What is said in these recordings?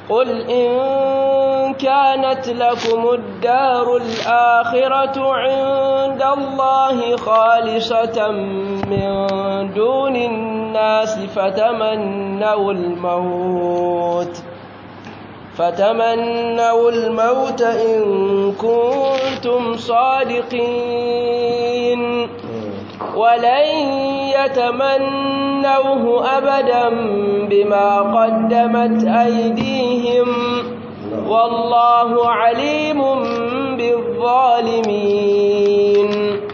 قل إن كانت لكم الدار الآخرة عند الله خالصة من دون الناس فتمنوا الموت إن كنتم صادقين ولن يتمنوه أبدا بما قدمت أيديهم والله عليم بالظالمين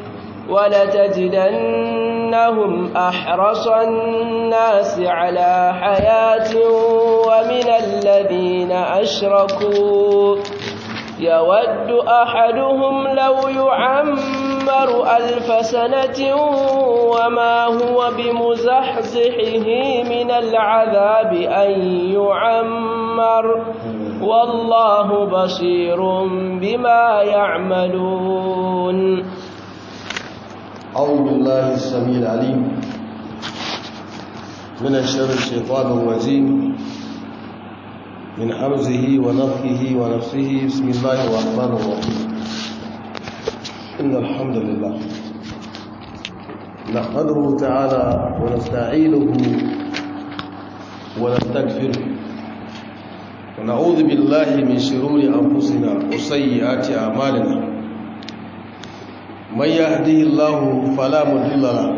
ولتجدنهم أحرص الناس على حياة ومن الذين أشركوا يود أحدهم لو يعمر 1000 سنة وما هو بمزحزحه من العذاب أن يعمر والله بصير بما يعملون. أعوذ بالله السميع العليم من الشر الشيطان الرجيم من حمزه ونفخه ونفسه بسم الله الرحمن الرحيم إن الحمد لله نحمده تعالى ونستعينه ونستغفره ونعوذ بالله من شرور أنفسنا وسيئات أعمالنا من يهده الله فلا مضل له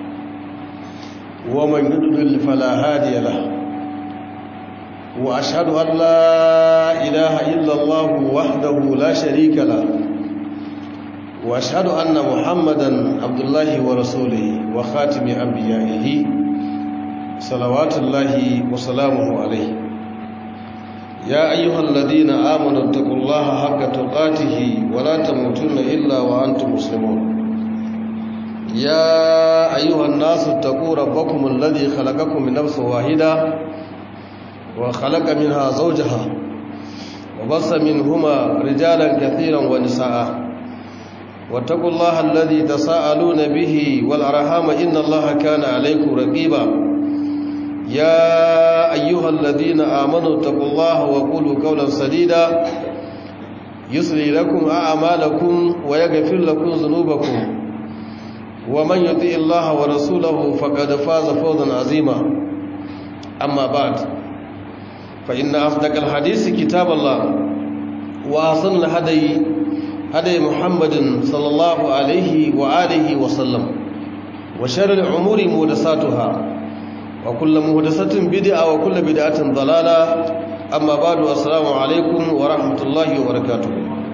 ومن يضلل فلا هادي له وأشهد أن لا إله إلا الله وحده لا شريك له وأشهد أن محمدا عبد الله ورسوله وخاتم أنبيائه صلوات الله وسلامه عليه. يا أيها الذين آمنوا اتقوا الله حق تقاته ولا تموتن إلا وأنتم مسلمون. يا أيها الناس اتقوا ربكم الذي خلقكم من نفس واحدة وخلق منها زوجها وبص منهما رجالا كثيرا ونساء واتقوا الله الذي تساءلون به والأرحام إن الله كان عليكم رقيبا. يا أيها الذين آمنوا اتقوا الله وقولوا قولا سديدا يصلي لكم أعمالكم ويغفر لكم ذنوبكم ومن يطع الله ورسوله فقد فاز فوزا عظيما. أما بعد فإن أصدق الحديث كتاب الله وأحسن الهدي هدي محمد صلى الله عليه وآله وسلم وشر الأمور محدثاتها وكل محدثة بدعة وكل بدعة ضلالة. أما بعد السلام عليكم ورحمة الله وبركاته.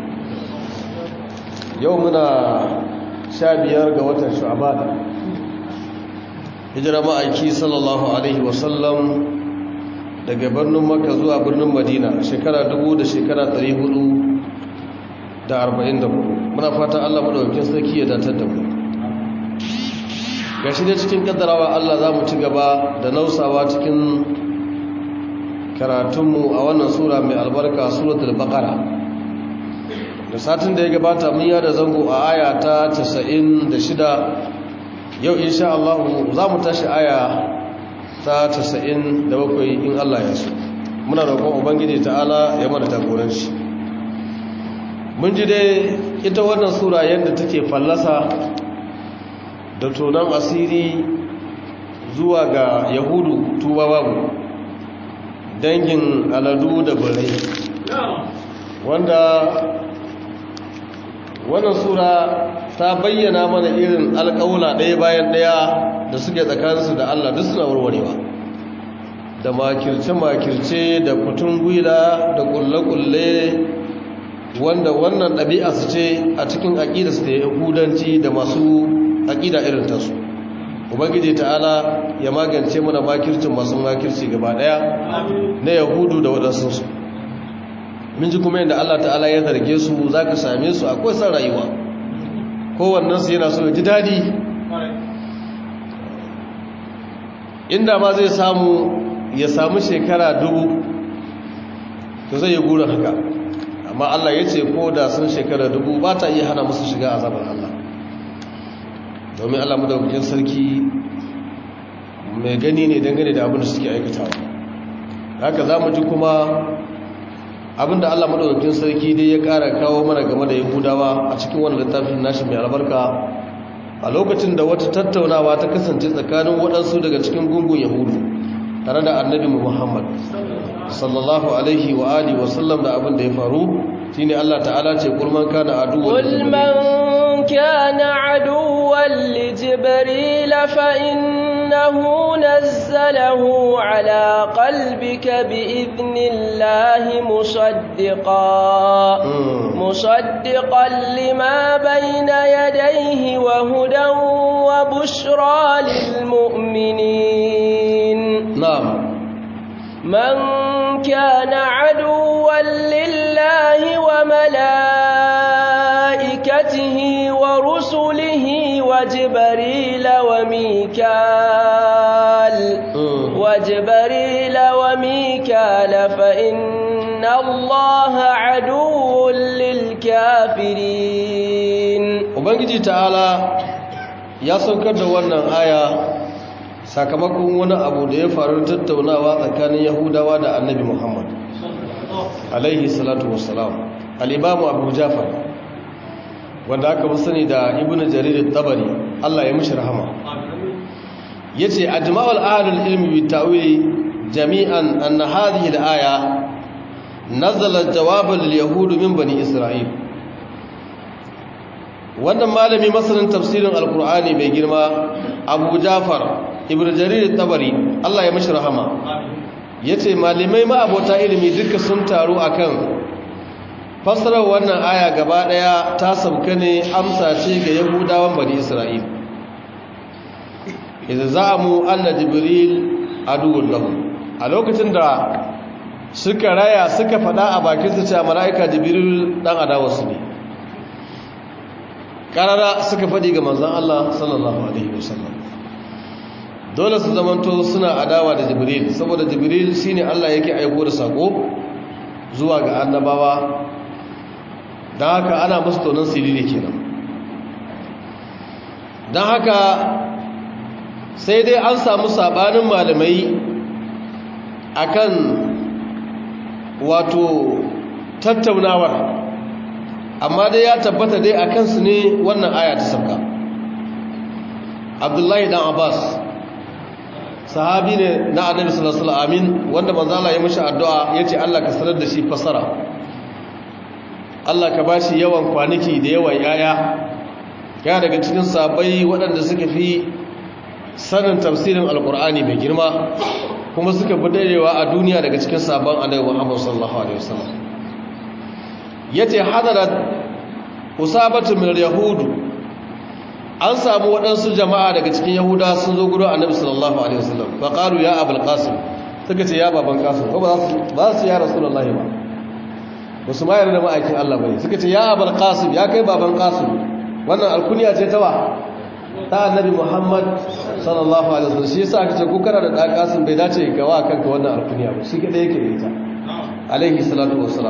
يومنا 15 ga watan Sha'ban hijira ma'aiki sallallahu alaihi wasallam daga birnin Makka zuwa birnin Madina shekara 1444. muna fatan Allah madaukakin sarki ya datar da mu. gashi da cikin kaddarawa Allah za mu ci gaba da nausawa cikin karatunmu a wannan sura mai albarka suratul baqara. da satin da ya gabata mun yada zango a aya ta 96. yau insha Allah za mu tashi aya ta 97 in Allah ya so. muna roƙon ubangiji ta'ala ya mana jagoranci. mun ji dai ita wannan sura yadda take fallasa da tonon asiri zuwa ga yahudu tuba babu dangin aladu da birai, wanda wannan sura ta bayyana mana irin alƙawula ɗaya bayan ɗaya da suke tsakaninsu da Allah duk suna warwarewa, da makirce-makirce da kutun gwila da ƙulle-ƙulle, wanda wannan ɗabi'a su ce a cikin aƙida su da yahudanci da masu aƙida irin tasu. ubangiji ta'ala ya magance mana makircin masu makirci gaba ɗaya na yahudu da waɗansu. mun ji kuma yadda Allah ta'ala ya zarge su, za ka same su akwai san rayuwa, kowannensu yana so ya ji daɗi, inda ma zai ya samu shekara 1000 to zai yi gurin haka, amma Allah ya ce ko da sun shekara 1000 ba ta iya hana musu shiga azabar Allah, domin Allah madaukakin sarki mai gani ne dangane da abin da suke aikatawa. haka za mu ji kuma abinda Allah madaukakin sarki dai ya ƙara kawo mana game da Yahudawa a cikin wannan littafin nashi mai albarka a lokacin da wata tattaunawa ta kasance tsakanin waɗansu daga cikin gungun Yahudu tare da Annabi Muhammad sallallahu alaihi wa alihi wa sallam da abin da ya faru shine Allah ta'ala ce kulman kana aduwwan li jibril fa innahu nazzalahu ala qalbika bi idnillahi musaddiqan lima bayna yadayhi wa hudan wa bushra lil mu'minin. na'am من كان عدوا لله وملائكته ورسله وجبريل وميكال فإن الله عدو للكافرين. Ubangiji ta'ala ya saukar da wannan aya sakamakon wani abu da ya faru tattaunawa tsakanin Yahudawa da Annabi Muhammad alaihi salatu wassalam. al-Imam Abu Ja'far wanda aka fi sani da Ibn Jarir al-Tabari Allah ya mishi rahama yace ajma'ul ahlul ilmi bi ta'wili jami'an anna hadhihi al-aya nazalat jawaban lil yahud min bani Isra'il. wannan malami masanin tafsirin al-Qur'ani mai girma Abu Ja'far Ibn Jarir al-Tabari Allah ya mishi rahama yace malamai ma'abota ilimi duka sun taru akan fassarar wannan aya gaba daya ta sauka ne amsa ce ga Yahudawan bani Isra'il idza za'amu anna Jibril aduwwun lahum a lokacin da suka raya suka fada a bakin su cewa malaika Jibril dan adawarsu ne karara suka fadi ga manzon Allah sallallahu alaihi wasallam dole su zamanto suna adawa da Jibril saboda Jibril shine Allah yake aiko da sako zuwa ga annabawa dan haka ana musu tonon sirri kenan dan haka sai dai an samu sabanin malamai akan wato tattaunawar amma dai ya tabbata dai akan su ne wannan aya ta sauka. Abdullahi dan Abbas sahabi ne na Annabi sallallahu alaihi wasallam wanda manzo Allah ya mishi addu'a yace Allah ka sanar da shi fasara Allah ka bashi yawan kwanaki da yawan yaya ya daga cikin sahabbai waɗanda suka fi sanin tafsirin alqur'ani mai girma kuma suka fi darewa a duniya daga cikin sahabban Annabi Muhammad sallallahu alaihi wasallam yace hadarat usabatu min al-yahud an samu waɗansu jama'a daga cikin yahuda sun zo gurin Annabi sallallahu alaihi wasallam fa qalu ya abul qasim suka ce ya baban qasim ko ba su ya rasulullahi ba su ma yarda ma'aikin Allah bane suka ce ya abul qasim ya kai baban qasim wannan alkunya ce ta wa ta Annabi Muhammad sallallahu alaihi wasallam shi yasa aka ce ko kana da dan qasim bai dace ga wa kanka wannan alkunya ba shi kada yake da ita alaihi salatu wassalam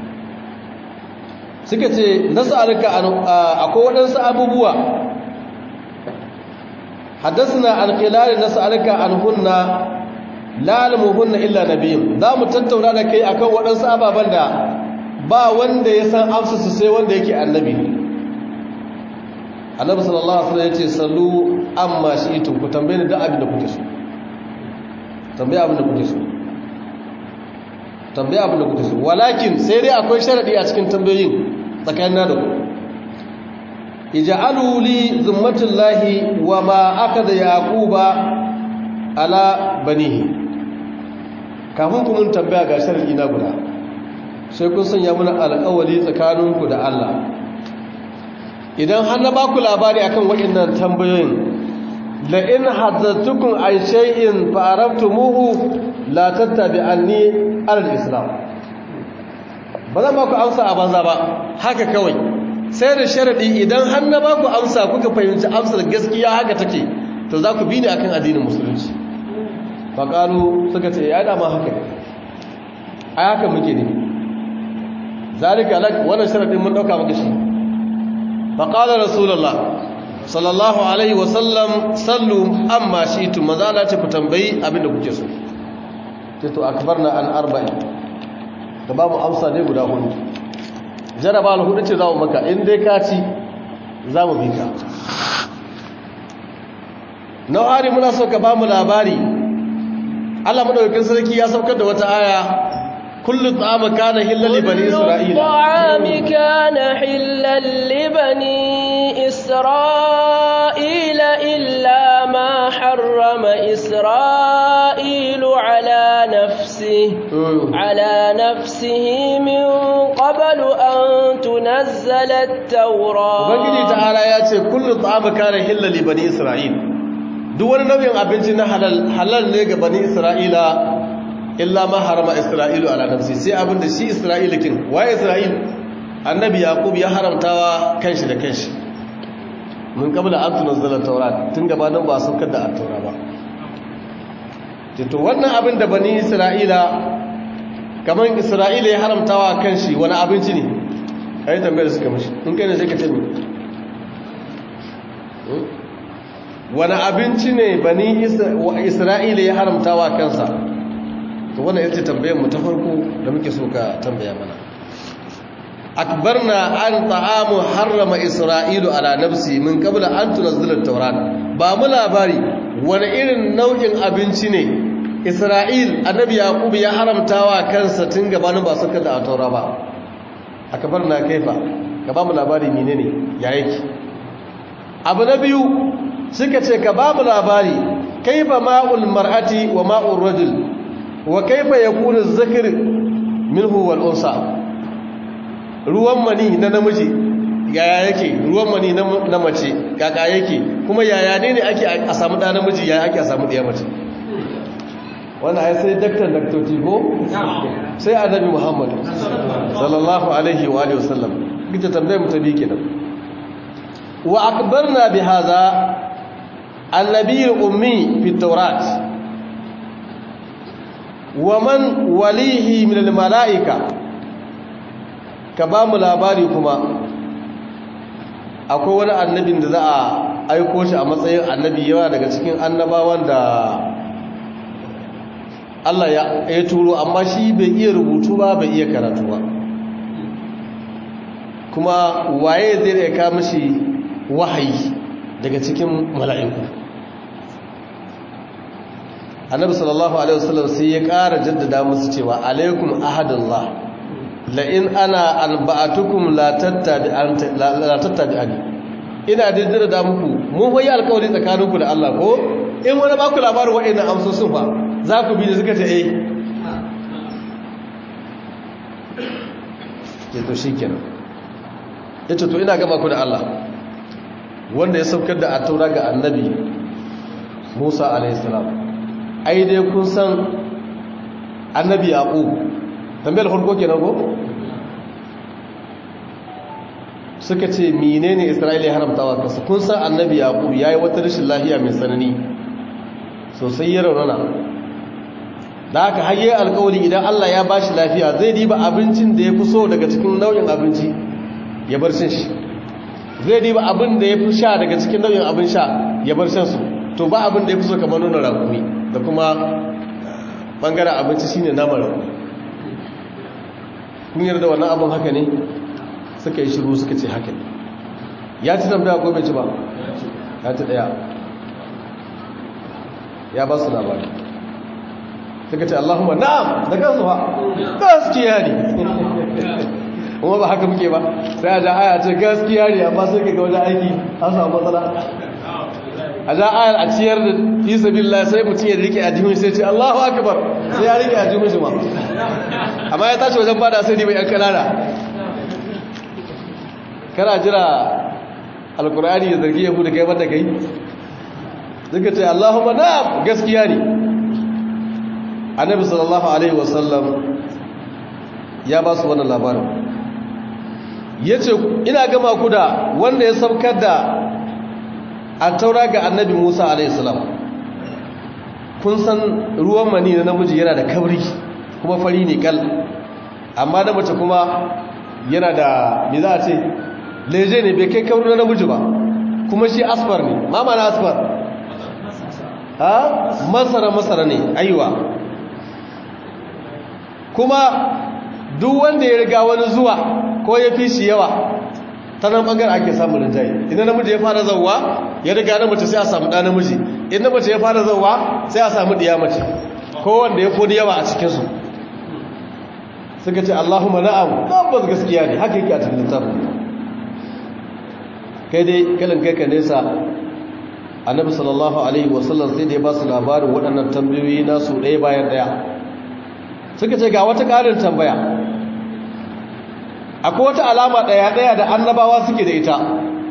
suka ce nas'aluka akwai waɗansu abubuwa حدثنا عن خلال نسألك عنهن لا علمهن إلا نبي za mu tattauna da kai akan waɗansu ababen da ba wanda ya san amsa su sai wanda yake annabi Annabi sallallahu alaihi wasallam yace sallu amma shi'tum ku tambaye ni duk abin da kuke so tambaye abin da kuke so tambaye abin da kuke so walakin sai dai akwai sharadi a cikin tambayoyin tsakanin da ku ij'alu li zimmatullahi wa ma akada yaquba ala banihi kafin ku mun tambaya ga sharadi na guda sai kun sanya mana alƙawari tsakaninku da Allah idan har na ba ku labari akan waɗannan tambayoyin la in hadzatukum ay shay'in fa arabtumuhu la tattabi'anni al-islam ba zan ba ku amsa a banza ba haka kawai sai da sharadi idan har na ba ku amsa kuka fahimci amsar gaskiya haka take to za ku bi ni akan addinin musulunci fa qalu suka ce ya dama haka ne ai haka muke ne zalika lak wannan sharadin mun dauka maka shi fa qala rasulullah sallallahu alaihi wasallam sallu amma shi'tum maza la ta ku tambayi abinda kuke so to akbarna an arba'in ka ba mu amsa ne guda hudu jaraba hudu ce za mu maka in dai ka ci za mu bi ka nau'ari muna so ka ba mu labari Allah madaukakin sarki ya saukar da wata aya kullu ta'am kana hilal li bani isra'ila ta'am kana hilal li bani isra'ila illa ma harrama isra'ilu ala nafsihi min qablu an tunazzala at-taurah ubangiji ta'ala ya ce kullu ta'am kana hilal li bani isra'ila duk wani nau'in abinci na halal ne ga bani isra'ila illa ma harama isra'ilu ala nafsi sai abinda shi isra'ila kin waye isra'il annabi yaqub ya haramtawa kanshi da kanshi mun kabla an tunzala taurat tun gabanin ba saukar da at-taura ba to wannan abin da bani isra'ila kaman isra'ila ya haramtawa kanshi wani abinci ne kai tambayar suka mishi in kai ne sai ka ce wani abinci ne bani isra'ila ya haramta wa kansa to wannan yace tambayar mu ta farko da muke so ka tambaya mana akbarna an ta'amu harrama isra'ilu ala nafsi min qabla an tunzila at-taurat ba mu labari wani irin nau'in abinci ne isra'il annabi yaqub ya haramta wa kansa tun gabanin ba saka da at-taura ba akbarna kaifa ka ba mu labari menene ya yake abu na biyu suka ce ka ba mu labari kaifa ma'ul mar'ati wa ma'ul rajul wa kaifa yakunu az-zakar minhu wal unsa ruwan mani na namiji yaya yake ruwan mani na mace kaka yake kuma yaya ne ake a samu da namiji yaya ake a samu da mace wannan ai sai daktoci ko sai annabi Muhammad sallallahu alaihi wa alihi wasallam kike tambayar mu ta bi kenan wa akbarna bi hadha النبي الأمي في التوراة ومن وليه من الملائكة كبام labari kuma akwai wani annabin da za a aiko shi a matsayin annabi yawa daga cikin annabawan da Allah ya turo amma shi bai iya rubutu ba bai iya karatu ba kuma waye zai rika mishi wahayi daga cikin mala'iku annabi sallallahu alaihi wasallam sai ya ƙara jaddada musu cewa alaikum ahadullah la in ana alba'atukum la tattabi'ani ina daddara da muku mun hoyi alƙawari tsakaninku da Allah ko in wani ba ku labarin waɗannan amsosin fa za ku bi da suka ce to shikenan yace to ina gaba ku da Allah wanda ya saukar da at-taura ga annabi Musa alaihi salam ai dai kun san annabi yaqub tambayar farko kenan ko suka ce menene Isra'ila ya haramtawa kansa kun san annabi yaqub yayi wata rashin lafiya mai tsanani sosai ya raunana da haka har yayi alƙawari idan Allah ya bashi lafiya zai diba abincin da ya fi so daga cikin nau'in abinci ya bar shan shi zai diba abin da ya fi sha daga cikin nau'in abin sha ya bar shan su to ba abin da ya fi so kamar nuna rakumi da kuma bangaren abinci shine naman rakumi kun yarda wannan abin haka ne suka yi shiru suka ce haka ne ya ci tambaya ko bai ci ba ya ci daya ya ba su labari suka ce Allahumma na'am da kansu ha gaskiya ne kuma ba haka muke ba sai a ja aya ce gaskiya ne amma sai ka ga wajen aiki an samu matsala a ja ayar a ciyar da fi sabilillah sai mutum ya rike ajihun sai ce Allahu akbar sai ya rike ajihun shi ma amma ya tashi wajen bada sai bai yan kanana kana jira alkur'ani ya zargi yahu da kai banda kai suka ce Allahumma na'am gaskiya ne annabi sallallahu alaihi wasallam ya ba su wannan labarin yace ina gama ku da wanda ya saukar da at-taura ga annabi Musa alaihi salam kun san ruwan mani na namiji yana da kauri kuma fari ne kal amma na mace kuma yana da me za a ce leje ne bai kai kauri na namiji ba kuma shi asfar ne mama na asfar ha masara ne aiwa kuma duk wanda ya riga wani zuwa ko ya fi shi yawa ta nan ɓangaren ake samun rinjaye. Idan namiji ya fara zauwa ya riga na mace sai a samu ɗa namiji, idan mace ya fara zauwa sai a samu ɗiya mace, ko wanda ya fi yawa a cikinsu. Suka ce Allahumma na'am, tabbas gaskiya ne, haka yake a cikin littafin. Kai dai kalan kai ka nesa, annabi sallallahu alaihi wasallam sai da ya ba su labarin waɗannan tambayoyi nasu ɗaya bayan ɗaya. Suka ce ga wata ƙarin tambaya, akwai wata alama ɗaya da annabawa suke da ita.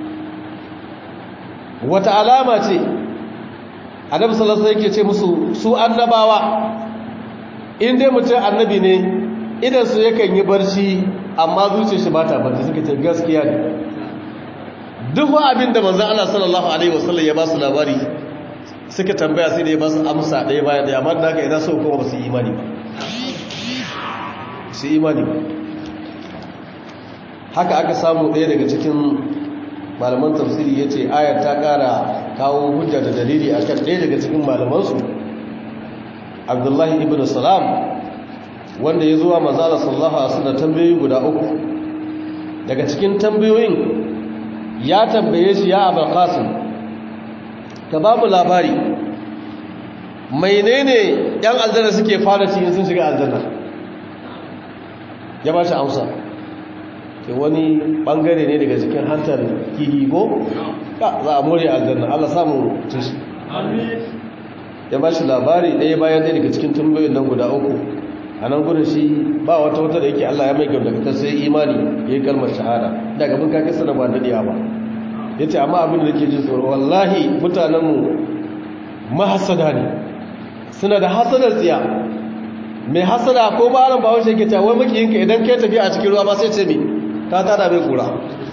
Wata alama ce annabi sallallahu alaihi yake ce musu su annabawa in dai mutum annabi ne idan su yakan yi barci amma zuciyar shi ba ta barci. Suka ce gaskiya ne. Duk abin da manzon Allah sallallahu alaihi wasallam ya ba su labari suka tambaya sai da ya ba su amsa ɗaya bayan ɗaya, amma da haka ina so kuma ba su imani ba. Su imani ba. Haka aka samu ɗaya daga cikin malaman tafsiri ya ce ayar ta ƙara kawo hujja da dalili akan ɗaya daga cikin malamansu, Abdullahi ibn Salam, wanda ya zuwa manzala sallallahu alaihi wasallam tambayoyi guda uku. Daga cikin tambayoyin ya tambaye shi, ya Abul Qasim, ka ba mu labari menene yan aljanna suke fara cikin sun shiga aljanna. Ya ba shi amsa, ke wani bangare ne daga cikin hantar kihigo za a more aljanna, Allah samu tushi. Ya ba shi labari ɗaya bayan ɗaya daga cikin tambayoyin nan guda uku. A nan gudun shi ba wata da yake Allah ya mai gamdakatar sai imani ya yi kalmar shahada. Daga mun kake sana ba daɗiya ba. Ya ce amma abin da ke jin tsoro wallahi mutanenmu mahasada ne, suna da hasadar tsiya. Mai hasada ko ba ran ba wace yake ta wai makiyinka idan kai tafiya a cikin ruwa ba sai ce mi ta tada mai kura.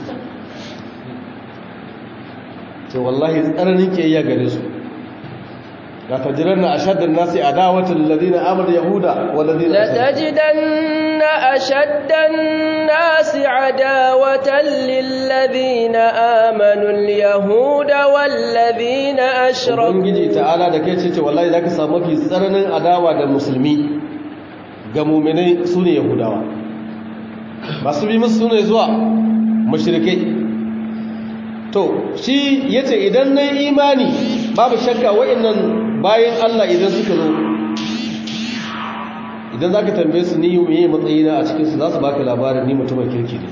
Ce wallahi tsananin ke iya gare su. لتجدن أشد الناس عداوة للذين آمنوا اليهود والذين لتجدن أشد الناس عداوة للذين آمنوا اليهود والذين أشركوا. ubangiji ta'ala da kai ce wallahi zaka samu mafi tsananin adawa da musulmi ga mu'minai sune yahudawa, masu bi musu sune zuwa mushrikai. To shi yace idan nayi imani babu shakka wa'annan bayan Allah idan suka zo, idan za ka tambaye su ni yi matsayina a cikinsu za su baka labarin ni mutumin kirki ne.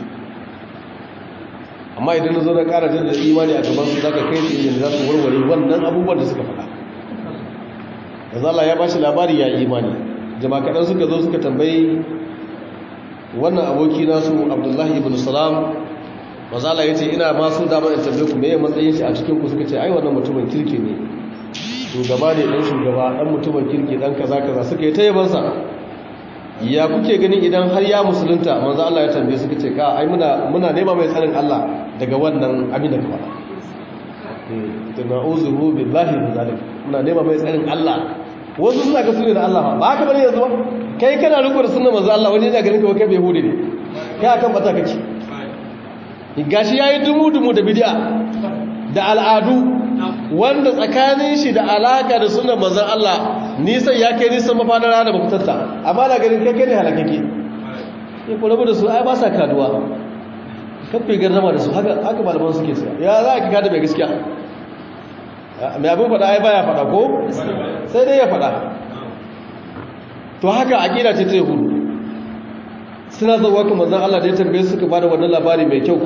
Amma idan na zo na ƙara da imani a gabansu za ka kai su yin za su warware wannan abubuwan da suka faɗa. Yanzu Allah ya ba shi labari ya imani. Jama'a kaɗan suka zo suka tambayi wannan aboki nasu Abdullahi ibn Salam. Mazala ya ce ina masu damar in tambaye ku meye matsayin shi a cikinku, suka ce ai wannan mutumin kirki ne, shugaba ne, dan shugaba, dan mutumin kirki, dan kaza kaza. Suka yi ta yabansa. Ya kuke ganin idan har ya musulunta? Manzo Allah ya tambaye suka ce ka ai muna nema mai tsarin Allah daga wannan abin da ka faɗa. Tuna'uzuhu billahi min zalik. Muna nema mai tsarin Allah. Wasu suna ga sunne da Allah ba haka bane yanzu ba. Kai kana riko da sunnar manzo Allah, wani yana ganin ka kai bai hude ne. Kai akan bata kake. Gashi yayi dumu da bid'a da al'adu wanda tsakanin shi da alaka da sunan manzon Allah nisan ya kai nisan mafanar rana ba kutatta, amma da ganin kai ne halakake. Ya ku rabu da su ai ba sa kaduwa, kafe garrama da su haka malaman suke sa. Ya za ka kada mai gaskiya mai abin faɗa ai baya faɗa ko sai dai ya faɗa. To haka aqida ce ta yahudu. Suna zuwa kuma manzon Allah da ya tambaye suka bada wannan labari mai kyau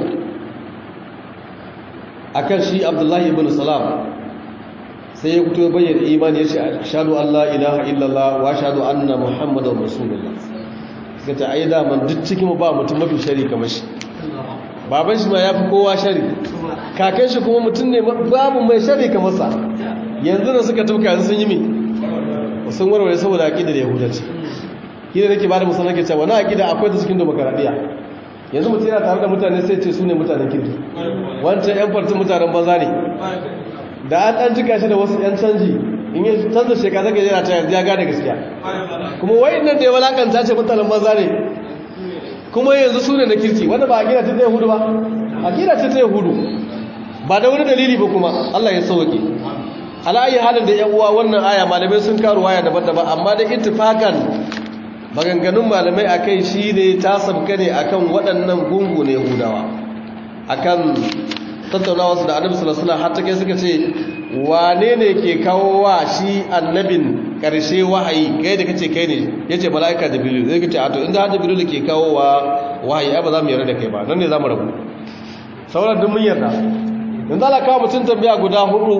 akan shi Abdullahi ibn Salam. Sai ya fito bayyana imani, ya ce ashhadu an la ilaha illallah wa ashhadu anna muhammadar rasulullah. Suka ta aida man duk cikin ba mutum mafi shari kamar shi. Baban shi ma yafi kowa shari, kakan shi kuma mutum ne babu mai shari kamar sa. Yanzu da suka tuka sun yi mi sun warware saboda aqidar yahudanci. Kina nake ba da musamman ke cewa na aqida akwai ta cikin demokradiya. Yanzu mutum yana tare da mutane sai ce su ne mutanen kirki, wancan yan fartin mutanen banza ne. Da an ɗan cika shi da wasu yan canji in yi canza shekara ga yana ta yanzu ya gane gaskiya. Kuma wa'in nan da ya walakanta ce mutanen banza ne, kuma yanzu su ne na kirki. Wanda ba aqida ce ta yahudu ba, aqida ce ta yahudu ba da wani dalili ba. Kuma Allah ya sauke. Ala ayi halin da yan uwa wannan aya malamai sun karo waya daban-daban, amma da ittifakan maganganun malamai akai shine ta sabka ne akan waɗannan gungu ne Yahudawa akan tattaunawa su da Annabi sallallahu alaihi wasallam har take suka ce wane ne ke kawo wa shi annabin karshe wahayi kai da kace kai ne yace malaika Jibril zai kace a to inda Jibril ke kawo wa wahayi ai ba za mu yarda da kai ba nan ne za mu rabu sauran duk mun yarda yanzu Allah kawo mutum tambaya guda hudu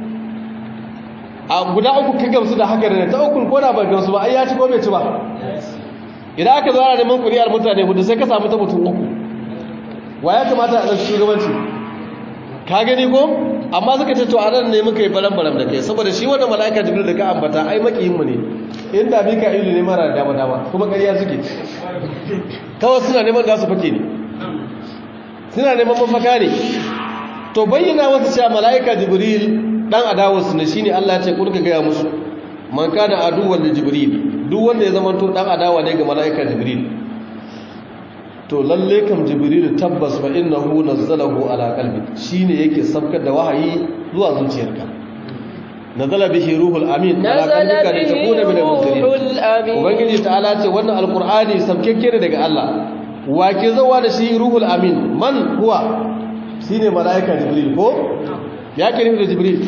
a guda uku ka gamsu da haka ne ta ukun ko da ba gamsu ba ai ya ci ko bai ci ba idan aka zo ana neman kuri'ar mutane hudu sai ka samu ta mutum uku wa ya kamata a ɗan shugabanci ka gani ko amma suka ce to a nan ne muka yi baram-baram da kai saboda shi wannan mala'ika jibril da ka ambata ai makiyinmu ne inda mika'ilu ne mara dama-dama kuma ƙarya suke kawai suna neman da su fake ne suna neman mafaka ne to bayyana wasu cewa mala'ika jibril dan adawarsu ne shine Allah ya ce kun ka gaya musu man kana aduwwan li jibril duk wanda ya zama to dan adawa ne ga mala'ika jibril to lalle kam jibril tabbas fa innahu nazzalahu ala qalbi shine yake sabkar da wahayi zuwa zuciyarka nazala bihi ruhul amin ala qalbika li takuna min al-munzirin ubangiji ta'ala ce wannan alqur'ani sabkekke ne daga Allah wa ke zawa da shi ruhul amin man huwa shine malaika jibril ko ya ke nufi da jibril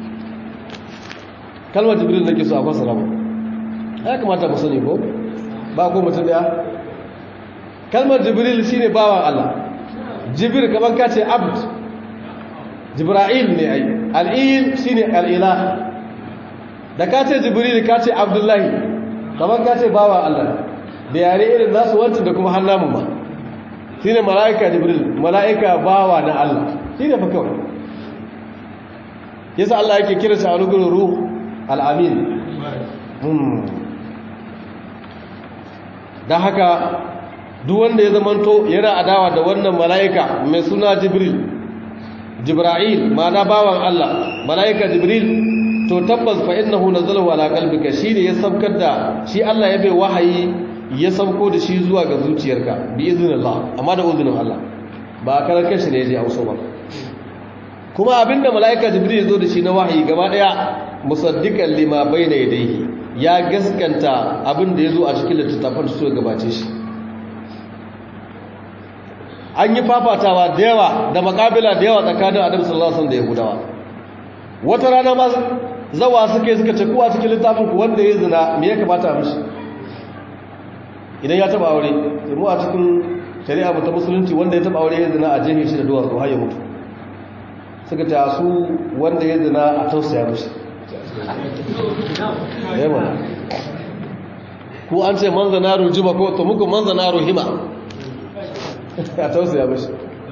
kalmar jibril nake so a fasara mu ya kamata mu sani ko ba ko mutum daya kalmar jibril shine bawan Allah jibril kaman ka ce abd jibril ne ai al-il shine al-ilah da ka ce jibril ka ce abdullahi kaman ka ce bawan Allah da yare irin nasu wancan da kuma hannamu ma shine malaika jibril malaika bawa na Allah shine fa kawai yasa Allah yake kira shi a rugun ruh al-amin dan haka duk wanda ya zamanto yana adawa da wannan mala'ika mai suna jibril ma'ana bawan Allah mala'ika jibril to tabbas fa innahu nazalahu ala qalbika shine ya sabkar da shi Allah ya bai wahayi ya sabko da shi zuwa ga zuciyarka bi iznillah amma da uzunin Allah ba karan kashi ne ya je auso ba kuma abinda mala'ika jibril ya zo da shi na wahayi gaba daya musaddiqan lima bayna yadayhi ya gaskanta abinda ya zo a cikin littattafan da suka gabace shi an yi fafatawa da yawa da makabila da yawa tsakanin adam sallallahu alaihi wasallam da yahudawa wata rana ma zawa suka ce kuwa cikin littafin ku wanda ya zina me ya kamata a mishi idan ya taba aure sai mu a cikin shari'a mu ta musulunci wanda ya taba aure ya zina a jefe shi da duwatsu har ya mutu suka ce su wanda ya zina a tausaya mishi yawa ku an ce man zana rujiba ko to muku man zana ruhima a tausaya mashi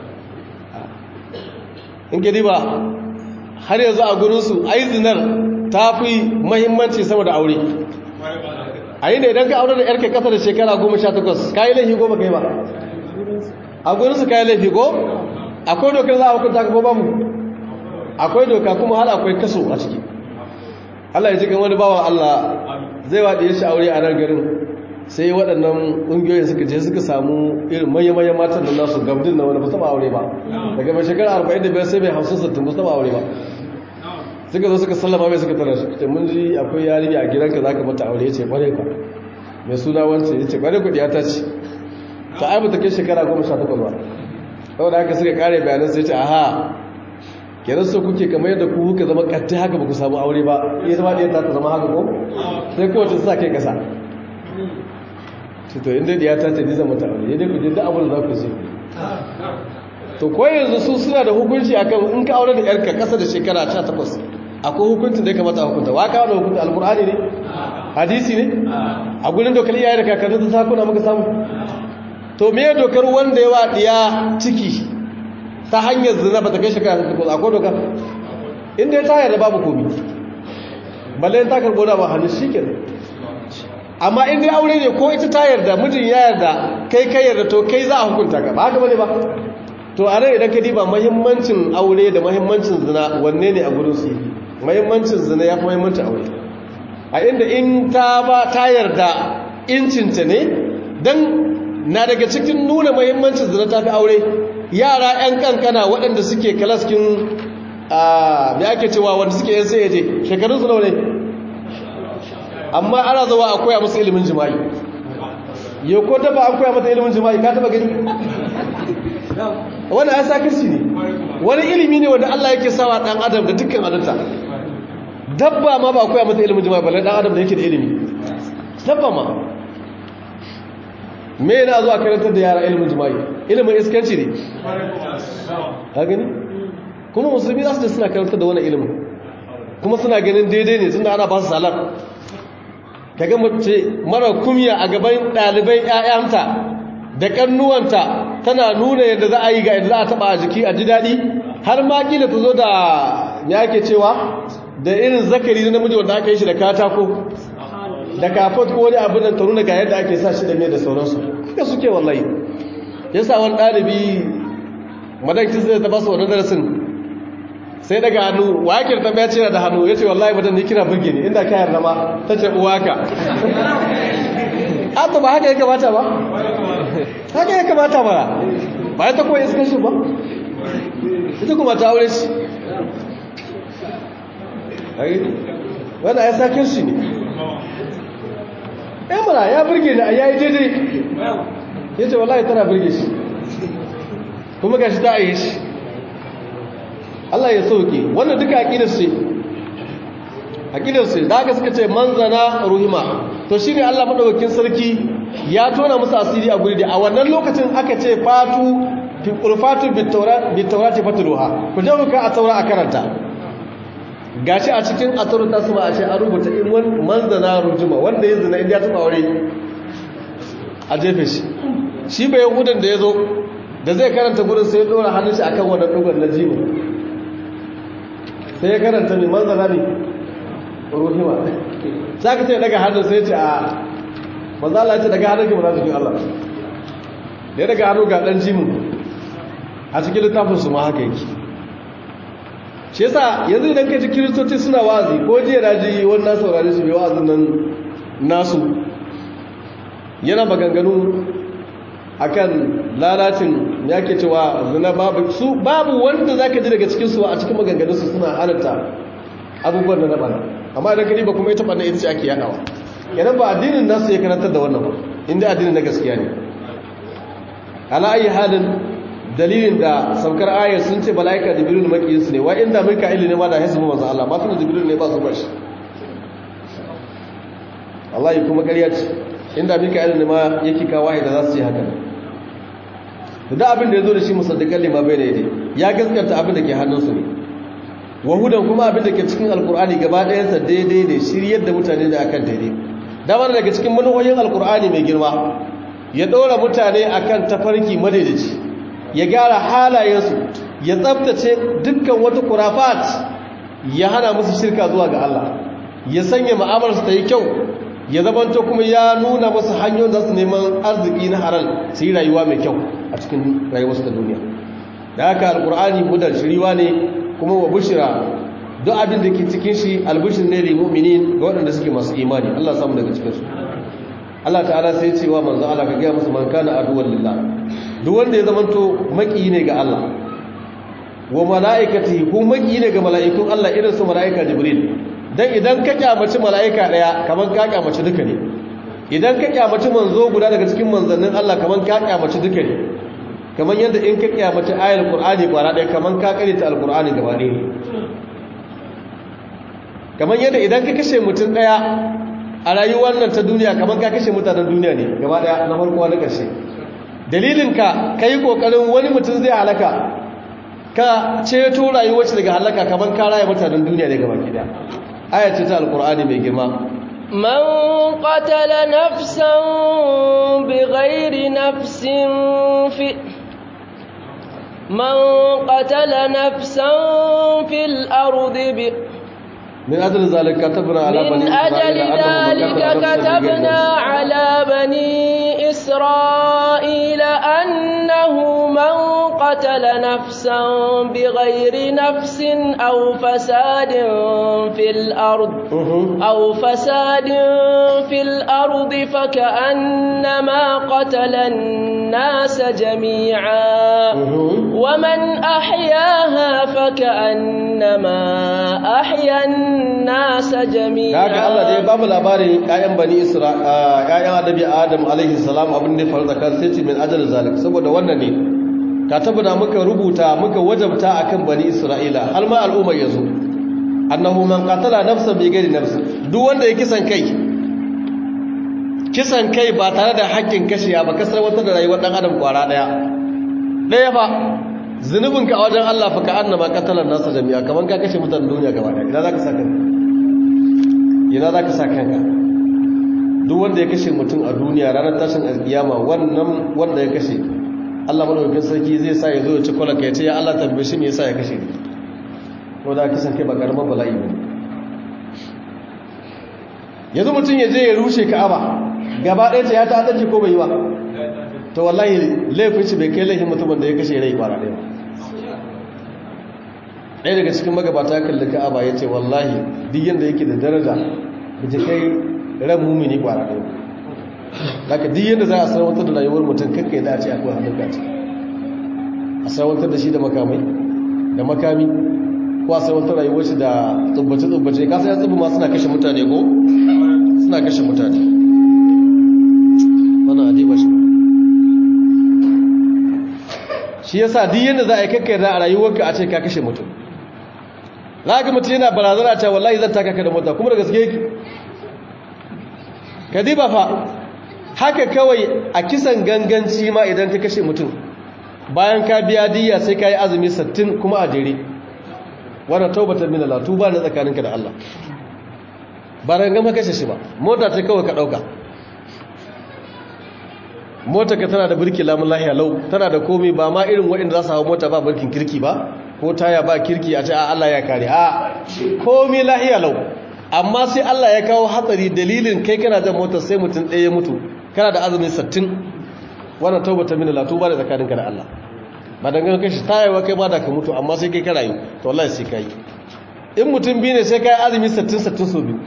in gidi ba har yanzu a gurinsu aizinar ta fi mahimmanci sama da aure a yi ne idan ka aure da yarka kasa da shekara 18 ka yi laifi ko ba ka yi ba a gurinsu ka yi laifi ko akwai dokar za a hukunta ka ko ba mu akwai doka kuma har akwai kaso a ciki Allah ya cikin wani bawan Allah zai waɗe shi aure a nan garin sai waɗannan ƙungiyoyin suka je suka samu irin manya-manyan matan da nasu gabdin na wani ba taɓa aure ba daga mai shekara 45 sai mai 50-60 ba taɓa aure ba suka zo suka sallama mai suka tara shi ta mun ji akwai yarinya a gidanka za ka mata aure ya ce ƙware ka mai suna wancan ya ce ƙware kuɗi ya ta ce ta aibu ta kai shekara 18 ba saboda haka suka ƙare bayanan sai ce aha kenan so kuke kamar yadda ku kuka zama ƙatti haka ba ku samu aure ba iya zama ɗaya ta zama haka ko sai kowace sa kai ƙasa to inda ya ta tafi zama ta aure yadda ku jinda abin da za ku ce to ko yanzu su suna da hukunci akan in ka aure da yarka kasa da shekara 18 akwai hukuncin da ya kamata a hukunta wa ka wani hukunta alkur'ani ne hadisi ne a gudun dokar iyaye da kakannin ta sakuna muka samu to me dokar wanda ya waɗiya ciki ta hanyar zina ba ta kai shekara 18 akwai doka inda ya tayar da babu komi balle ta karbo da ba hannu shi kenan amma in dai aure ne ko ita ta yarda mijin ya yarda kai yarda to kai za a hukunta ka ba haka bane ba to a nan idan ka diba muhimmancin aure da muhimmancin zina wanne ne a gurin su muhimmancin zina ya fi muhimmancin aure a inda in ta yarda incinta ne dan na daga cikin nuna muhimmancin zina ta fi aure yara yan kankana waɗanda suke kalaskin me ake cewa wanda suke yan sai yaje shekarun su nawa ne amma ana zuwa akwai a musu ilimin jima'i yau ko dabba an koya mata ilimin jima'i ka taba gani wani ya sakarci ne wani ilimi ne wanda Allah yake sawa dan adam da dukkan halitta dabba ma ba koya mata ilimin jima'i balle dan adam da yake da ilimi dabba ma me yana zuwa karantar da yara ilimin jima'i ilimin iskanci ne ka gani kuma musulmi za su da suna karantar da wani ilimin kuma suna ganin daidai ne tunda ana ba su salar kaga mace mara kumya a gaban ɗalibai ƴaƴanta da kannuwanta tana nuna yadda za a yi ga yadda za a taba a jiki a ji daɗi har ma kila ta zo da me ake cewa da irin zakari na namiji wanda aka yi shi da katako da kafot ko wani abin da ta nuna ga yadda ake sa shi da mai da sauransu kuka suke wallahi yasa wani ɗalibi madankin zai ta basu wani darasin sai daga hannu wa yake da tambaya ce da hannu yace wallahi madan ni kina burge ni inda ka yarda ma tace uwaka ato ba haka yake kamata ba haka yake kamata ba ba ta koyi iska shi ba ita kuma ta aure shi ai wanda ya sake shi ne mara ya burge ni yayi daidai yace wallahi tana burge shi kuma gashi ta aiye shi Allah ya sauke wannan duka aqidar sai da aka suka ce manzana ruhima to shine Allah madaukakin sarki ya tona musu asiri a guri da a wannan lokacin aka ce fatu fi qurfatu bitawrati fatruha ku je muka a taura a karanta gashi a cikin ataurun tasu ba a ce an rubuta in wani manzana rujuma wanda ya zina inda ya taba aure a jefe shi bai yahudan da ya zo da zai karanta gurin sai ya dora hannun shi akan wannan dogon na jimu sai ya karanta mai manzana ne ruhima sai ka ce daga hannun sai ce a manzala ce daga hannun ki munafikin Allah da ya daga hannu ga dan jimu a cikin littafin su ma haka yake shi yasa yanzu idan ka ji kiristoci suna wazi ko jiya da ji wannan saurari su mai wazin nan nasu yana maganganu akan lalacin ya ke cewa zina babu wanda za ka ji daga cikinsu a cikin maganganunsu suna halatta abubuwan da na bana amma idan kadi ba kuma ita bana ita ce ake yadawa idan ba addinin nasu ya karantar da wannan ba inda addinin na gaskiya ne ala ayi halin dalilin da saukar ayar sun ce mala'ika jibril makiyinsu ne wa inda mika'il ne ma da hasibu manzo Allah ma tun jibril ne ba su bashi wallahi kuma ƙarya ce inda mika'il ne ma yake kawai da za su yi haka da abin da ya zo da shi musaddiqan lima bai ne ya gaskata abin da ke hannunsu ne wahudan kuma abin da ke cikin alkur'ani gaba ɗayansa daidai ne shiryar da mutane da akan daidai damar daga cikin manuhoyin alkur'ani mai girma ya ɗora mutane akan tafarki madaidaici ya gyara halayensu ya tsabtace dukkan wata kurafat ya hana musu shirka zuwa ga Allah ya sanya mu'amalarsu ta yi kyau ya zamanto kuma ya nuna musu hanyoyin da su neman arziki na halal su yi rayuwa mai kyau a cikin rayuwarsu ta duniya da haka alkur'ani hudar shiriwa ne kuma wa bushira duk abin da ke cikin shi albishir ne lil mu'minin ga waɗanda suke masu imani Allah samu daga cikin su Allah ta'ala sai ce wa manzo Allah ka ga musu man kana aduwwan lillah duk wanda ya zamanto maki ne ga Allah wa mala'ikatihi ko maki ne ga mala'ikun Allah irin su mala'ika Jibril dan idan ka kyamaci mala'ika daya kaman ka kyamaci duka ne idan ka kyamaci manzo guda daga cikin manzannin Allah kaman ka kyamaci duka ne kaman yadda in ka kyamaci ayar Qur'ani kwara daya kaman ka karanta alqur'ani gaba ɗaya ne kaman yadda idan ka kashe mutum daya a rayuwar nan ta duniya kaman ka kashe mutanen duniya ne gaba daya na farko na ƙarshe dalilin ka kai kokarin wani mutum zai halaka ka ceto rayuwar daga halaka kaman ka raye mutanen duniya ne gaba gida aya ce ta alqur'ani mai girma man qatala nafsan bighairi nafsin man qatala nafsan fil ardi من أجل ذلك كتبنا على بني إسرائيل أنه من قتل نفسا بغير نفس أو فساد في الأرض فكأنما قتل الناس جميعا ومن أحياها فكأنما أحيا الناس جميعا. haka Allah da ya ba mu labarin ƴaƴan bani Isra'ila ƴaƴan Annabi Adam alaihi salam abin da ya faru tsakanin sai min ajal zalik saboda wannan ne ka tabbata muka rubuta muka wajabta akan bani Isra'ila har ma al'umma yazo annahu man qatala nafsan bi ghairi nafs duk wanda ya kisan kai ba tare da haƙƙin kashiya ba kasar wata da rayuwar dan adam kwara daya fa zunubinka a wajen Allah fa ka annama qatalan nasa jami'a kaman ka kashe mutanen duniya gaba daya ina zaka sa kanka duk wanda ya kashe mutum a duniya ranar tashin alkiyama wannan wanda ya kashe Allah madaukakin sarki zai sa ya zo ya ci kwalaka ya ce ya Allah tambaye shi me yasa ya kashe ni ko da kisan kai ba karamar bala'i ba yanzu mutum ya je ya rushe Ka'aba gaba ɗaya ce ya ta dace ko bai yi ba to wallahi laifin shi bai kai laifin mutumin da ya kashe rai kwara ɗaya ɗaya daga cikin magabata kalli Ka'aba ya ce wallahi duk yanda yake da daraja da ji kai ran mumini kwara ɗaya daga duk yanda za a sarwantar da rayuwar mutum kakkai da a ce akwai hannun gaci a sarwantar da shi da makami ko a sarwantar rayuwar shi da tsubbace-tsubbace kasa ya tsubu ma suna kashe mutane ko? suna kashe mutane wannan adiba shi yasa duk yanda za a yi kakkai da a rayuwarka a ce ka kashe mutum za ga mutum yana barazana cewa wallahi zan taka ka da mota kuma da gaske yake kadiba fa haka kawai a kisan ganganci ma idan ka kashe mutum bayan ka biya diyya sai ka yi azumi 60 kuma a jere wannan taubatar min Allah tuba ne tsakaninka da Allah ba ran gama kashe shi ba mota ce kawai ka dauka mota ka tana da birki lamun lahiya lau tana da komai ba ma irin waɗanda za su hawo mota ba birkin kirki ba ko taya ba kirki a ce a Allah ya kare a komai lahiya lau amma sai Allah ya kawo hatsari dalilin kai kana da motar sai mutum ɗaya ya mutu kana da azumin 60 wannan taubata min Allah tuba da tsakaninka da Allah ba dangane kai shi tayewa kai ba da ka mutu amma sai kai ka rayu to wallahi sai kai in mutum biyu ne sai kai azumi 60 so biyu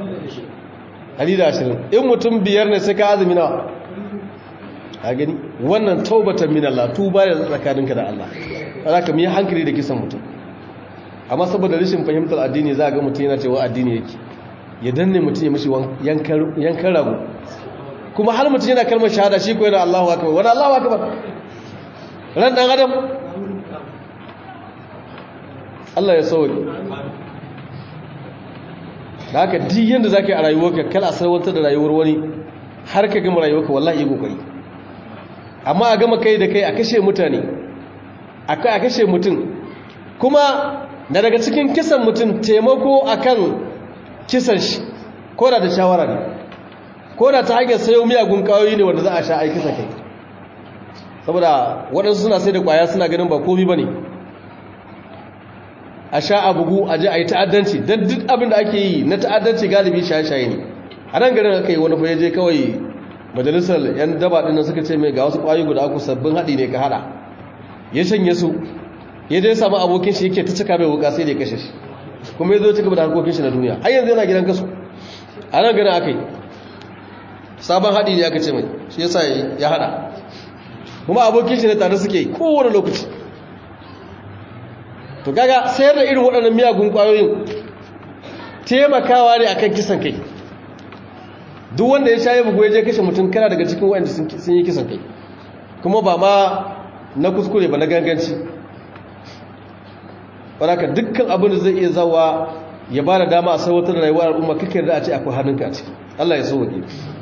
120 in mutum biyar ne sai kai azumi nawa a gani wannan taubata min Allah tuba da tsakaninka da Allah zaka mu yi hankali da kisan mutum amma saboda rashin fahimtar addini za ga mutum yana cewa addini yake ya danne mutum ya mishi yankan rago kuma har mutum yana kalmar shahada shi ko yana Allahu akbar wani Allahu akbar ran dan adam Allah ya sauke da haka duk yanda zaka yi a rayuwarka kala sarwantar da rayuwar wani har ka gama rayuwarka wallahi yi kokari amma a gama kai da kai a kashe mutane a kashe mutum kuma da daga cikin kisan mutum taimako akan kisan shi ko da shawara ne ko da ta hanyar sayo miyagun kayoyi ne wanda za a sha ai kisa kai saboda waɗansu suna sai da ƙwaya suna ganin ba komi ba ne a sha a bugu a je a yi ta'addanci don duk abin da ake yi na ta'addanci galibi shaye-shaye ne a nan garin aka yi wani fa je kawai majalisar yan daba ɗin suka ce mai ga wasu ƙwayoyi guda uku sabbin haɗi ne ka haɗa ya shanye su ya je samu abokin shi yake ta cika mai wuka sai da ya kashe shi kuma ya zo cika da harkokin shi na duniya har yanzu yana gidan kasu a nan ganin aka yi sabon haɗi ne aka ce mai shi yasa ya haɗa kuma abokin shi ne tare suke kowane lokaci to kaga sayar da irin waɗannan miyagun ƙwayoyin taimakawa ne akan kisan kai duk wanda ya shaye bugu ya je kashe mutum kana daga cikin waɗanda sun yi kisan kai kuma ba ma na kuskure ba na ganganci wadaka dukkan abin da zai iya zawa ya ba da dama a sauwatar da rayuwar al'umma kakar da a ce akwai hannunka a ciki Allah ya sauwaƙe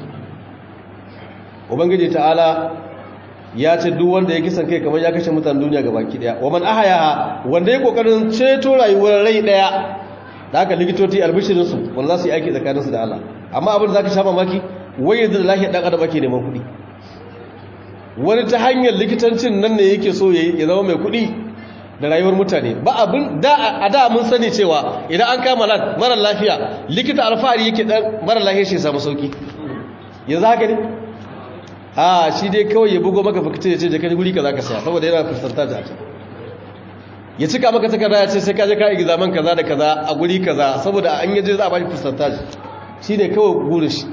ubangiji ta'ala ya ce duk wanda ya kisan kai kamar ya kashe mutanen duniya gabaki daya wa man ahaya wanda ya kokarin ceto rayuwar rai daya da haka likitoci albishirin su wanda za su yi aiki tsakanin su da Allah amma abin da zaka sha mamaki wai yanzu da lafiyar dan adam ake neman kuɗi wani ta hanyar likitancin nan ne yake so ya zama mai kuɗi da rayuwar mutane ba abin a da mun sani cewa idan an kama mara lafiya likita alfahari yake dan mara lafiya shi samu sauki yanzu haka ne a shi dai kawai ya bugo maka fakiti ya ce je ka guri kaza ka saya saboda yana percentage a can ya cika maka takarda ya ce sai ka je ka examen kaza da kaza a guri kaza saboda an yaje za a ba shi percentage shi ne kawai burin shi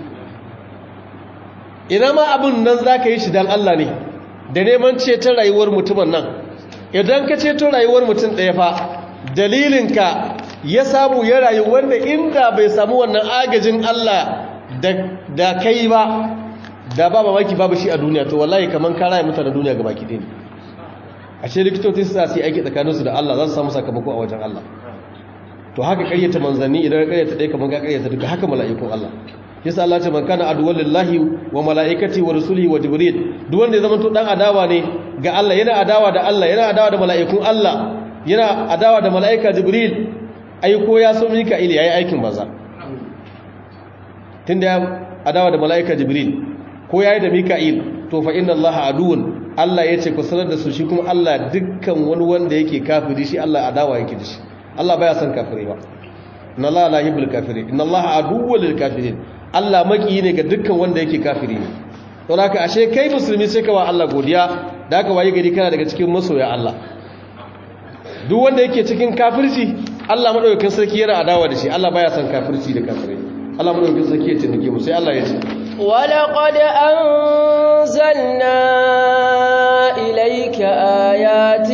ina ma abin nan za ka yi shi don Allah ne da neman ceton rayuwar mutumin nan idan ka ceto rayuwar mutum ɗaya fa dalilinka ya samu ya rayu wanda inda bai samu wannan agajin Allah da kai ba da ba mamaki babu shi a duniya to wallahi kaman ka rayu mutane duniya ga baki ɗaya a ce likitoci su yi aiki tsakaninsu da Allah za su samu sakamako a wajen Allah to haka ƙaryata manzanni idan ka ƙaryata ɗaya kaman ka ƙaryata duka haka mala'ikun Allah yasa Allah ce man kana aduwwan lillahi wa malaikati wa rusulihi wa jibril duk wanda ya zama to dan adawa ne ga Allah yana adawa da Allah yana adawa da mala'ikun Allah yana adawa da mala'ika jibril ai ko ya so mika'il yayi aikin banza tunda ya adawa da mala'ika jibril ko yayi da mika'il to fa inna Allah aduwwun Allah yace ku sanar da su shi kuma Allah dukkan wani wanda yake kafiri shi Allah adawa yake da shi Allah baya son kafiri ba inna Allah la yuhibbul kafirin inna Allah aduwwul lil kafirin Allah maki ne ga dukkan wanda yake kafiri ne to haka ashe kai musulmi sai ka wa Allah godiya da haka waye gari kana daga cikin masoya Allah duk wanda yake cikin kafirci Allah madaukakin sarki yana adawa da shi Allah baya son kafirci da kafirai Allah madaukakin sarki ya tunike mu sai Allah ya ce ولقد أنزلنا إليك آيات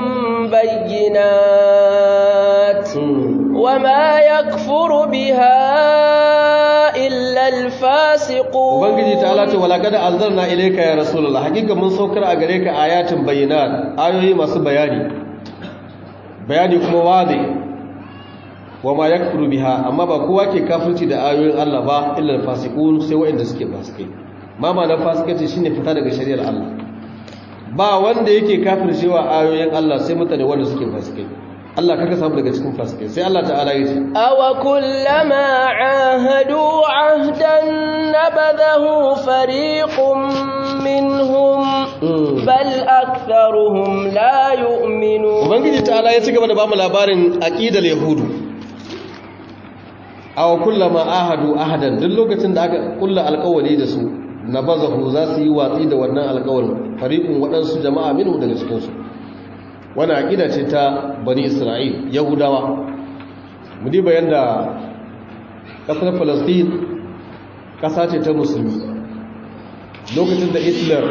بينات وما يكفر بها إلا الفاسقون ubangiji ta'ala ce wala kada anzalna ilayka ya rasulullah hakika mun saukar a gare ka ayatin bayyinat ayoyi masu bayani kuma wazi wama yakfuru biha amma ba kowa ke kafirci da ayoyin Allah ba illa al-fasiqun sai waɗanda suke fasikai mama na fasikaci shine fita daga shari'ar Allah ba wanda yake kafircewa ayoyin Allah sai mutane wanda suke fasikai Allah kaka samu daga cikin fasikai sai Allah ta'ala ya ce aw kullama ahadu ahdan nabadahu fariqun minhum bal aktharuhum la yu'minun ubangiji ta'ala ya ci gaba da bamu labarin aqidar yahudu aw kullama ahadu ahadan duk lokacin da aka kulla alƙawari da su nabazahu za su yi watsi da wannan alƙawarin fariqun waɗansu jama'a minhu daga cikin su wannan aqida ce ta bani isra'il yahudawa mu diba yanda kasar Palestine kasa ce ta musulmi lokacin da Hitler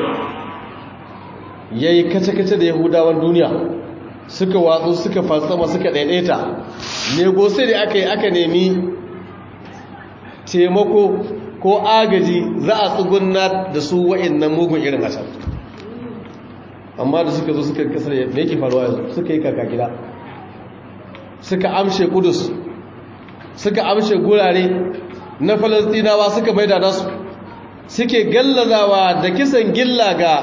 yayi kace-kace da yahudawan duniya suka watsu suka fasama suka daidaita negotiate da aka nemi taimako ko agaji za a tsugunna da su wa'annan mugun irin asar amma da suka zo suka kasar da yake faruwa yanzu suka yi kaka gida suka amshe kudus suka amshe gurare na falastinawa suka maida nasu suke gallazawa da kisan gilla ga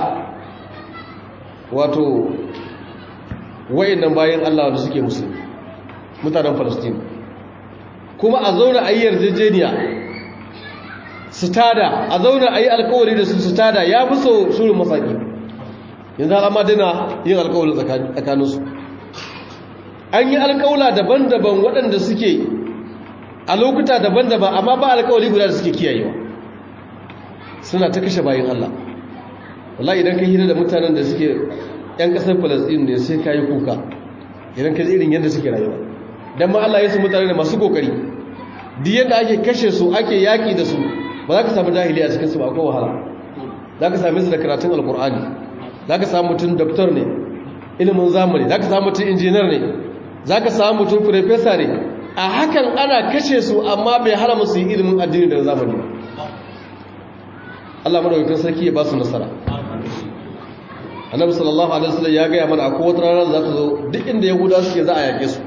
wato wa'annan bayan Allah da suke musulmi mutanen falastin kuma a zauna a yi yarjejeniya su tada a zauna a yi alkawari da su tada ya fi so shirin masaki yanzu al'amma dina yin alkawari tsakaninsu an yi alkawula daban-daban waɗanda suke a lokuta daban-daban amma ba alkawari guda da suke kiyayewa suna ta kashe bayan Allah wallahi idan ka hira da mutanen da suke 'yan ƙasar Falasɗin ne sai ka yi kuka idan ka ji irin yadda suke rayuwa don ma Allah ya su mutane da masu kokari duk yadda ake kashe su ake yaƙi da su ba za ka samu jahili a cikinsu ba akwai wahala za ka same su da karatun alkur'ani za ka samu mutum doktor ne ilimin zamani za ka samu mutum injinar ne za ka samu mutum firfesa ne a hakan ana kashe su amma bai hana musu yi ilimin addini da zamani ba Allah madaukakin sarki ya ba su nasara annabi sallallahu alaihi wasallam ya gaya mana akwai wata rana za ta zo duk inda yahuda suke za a yake su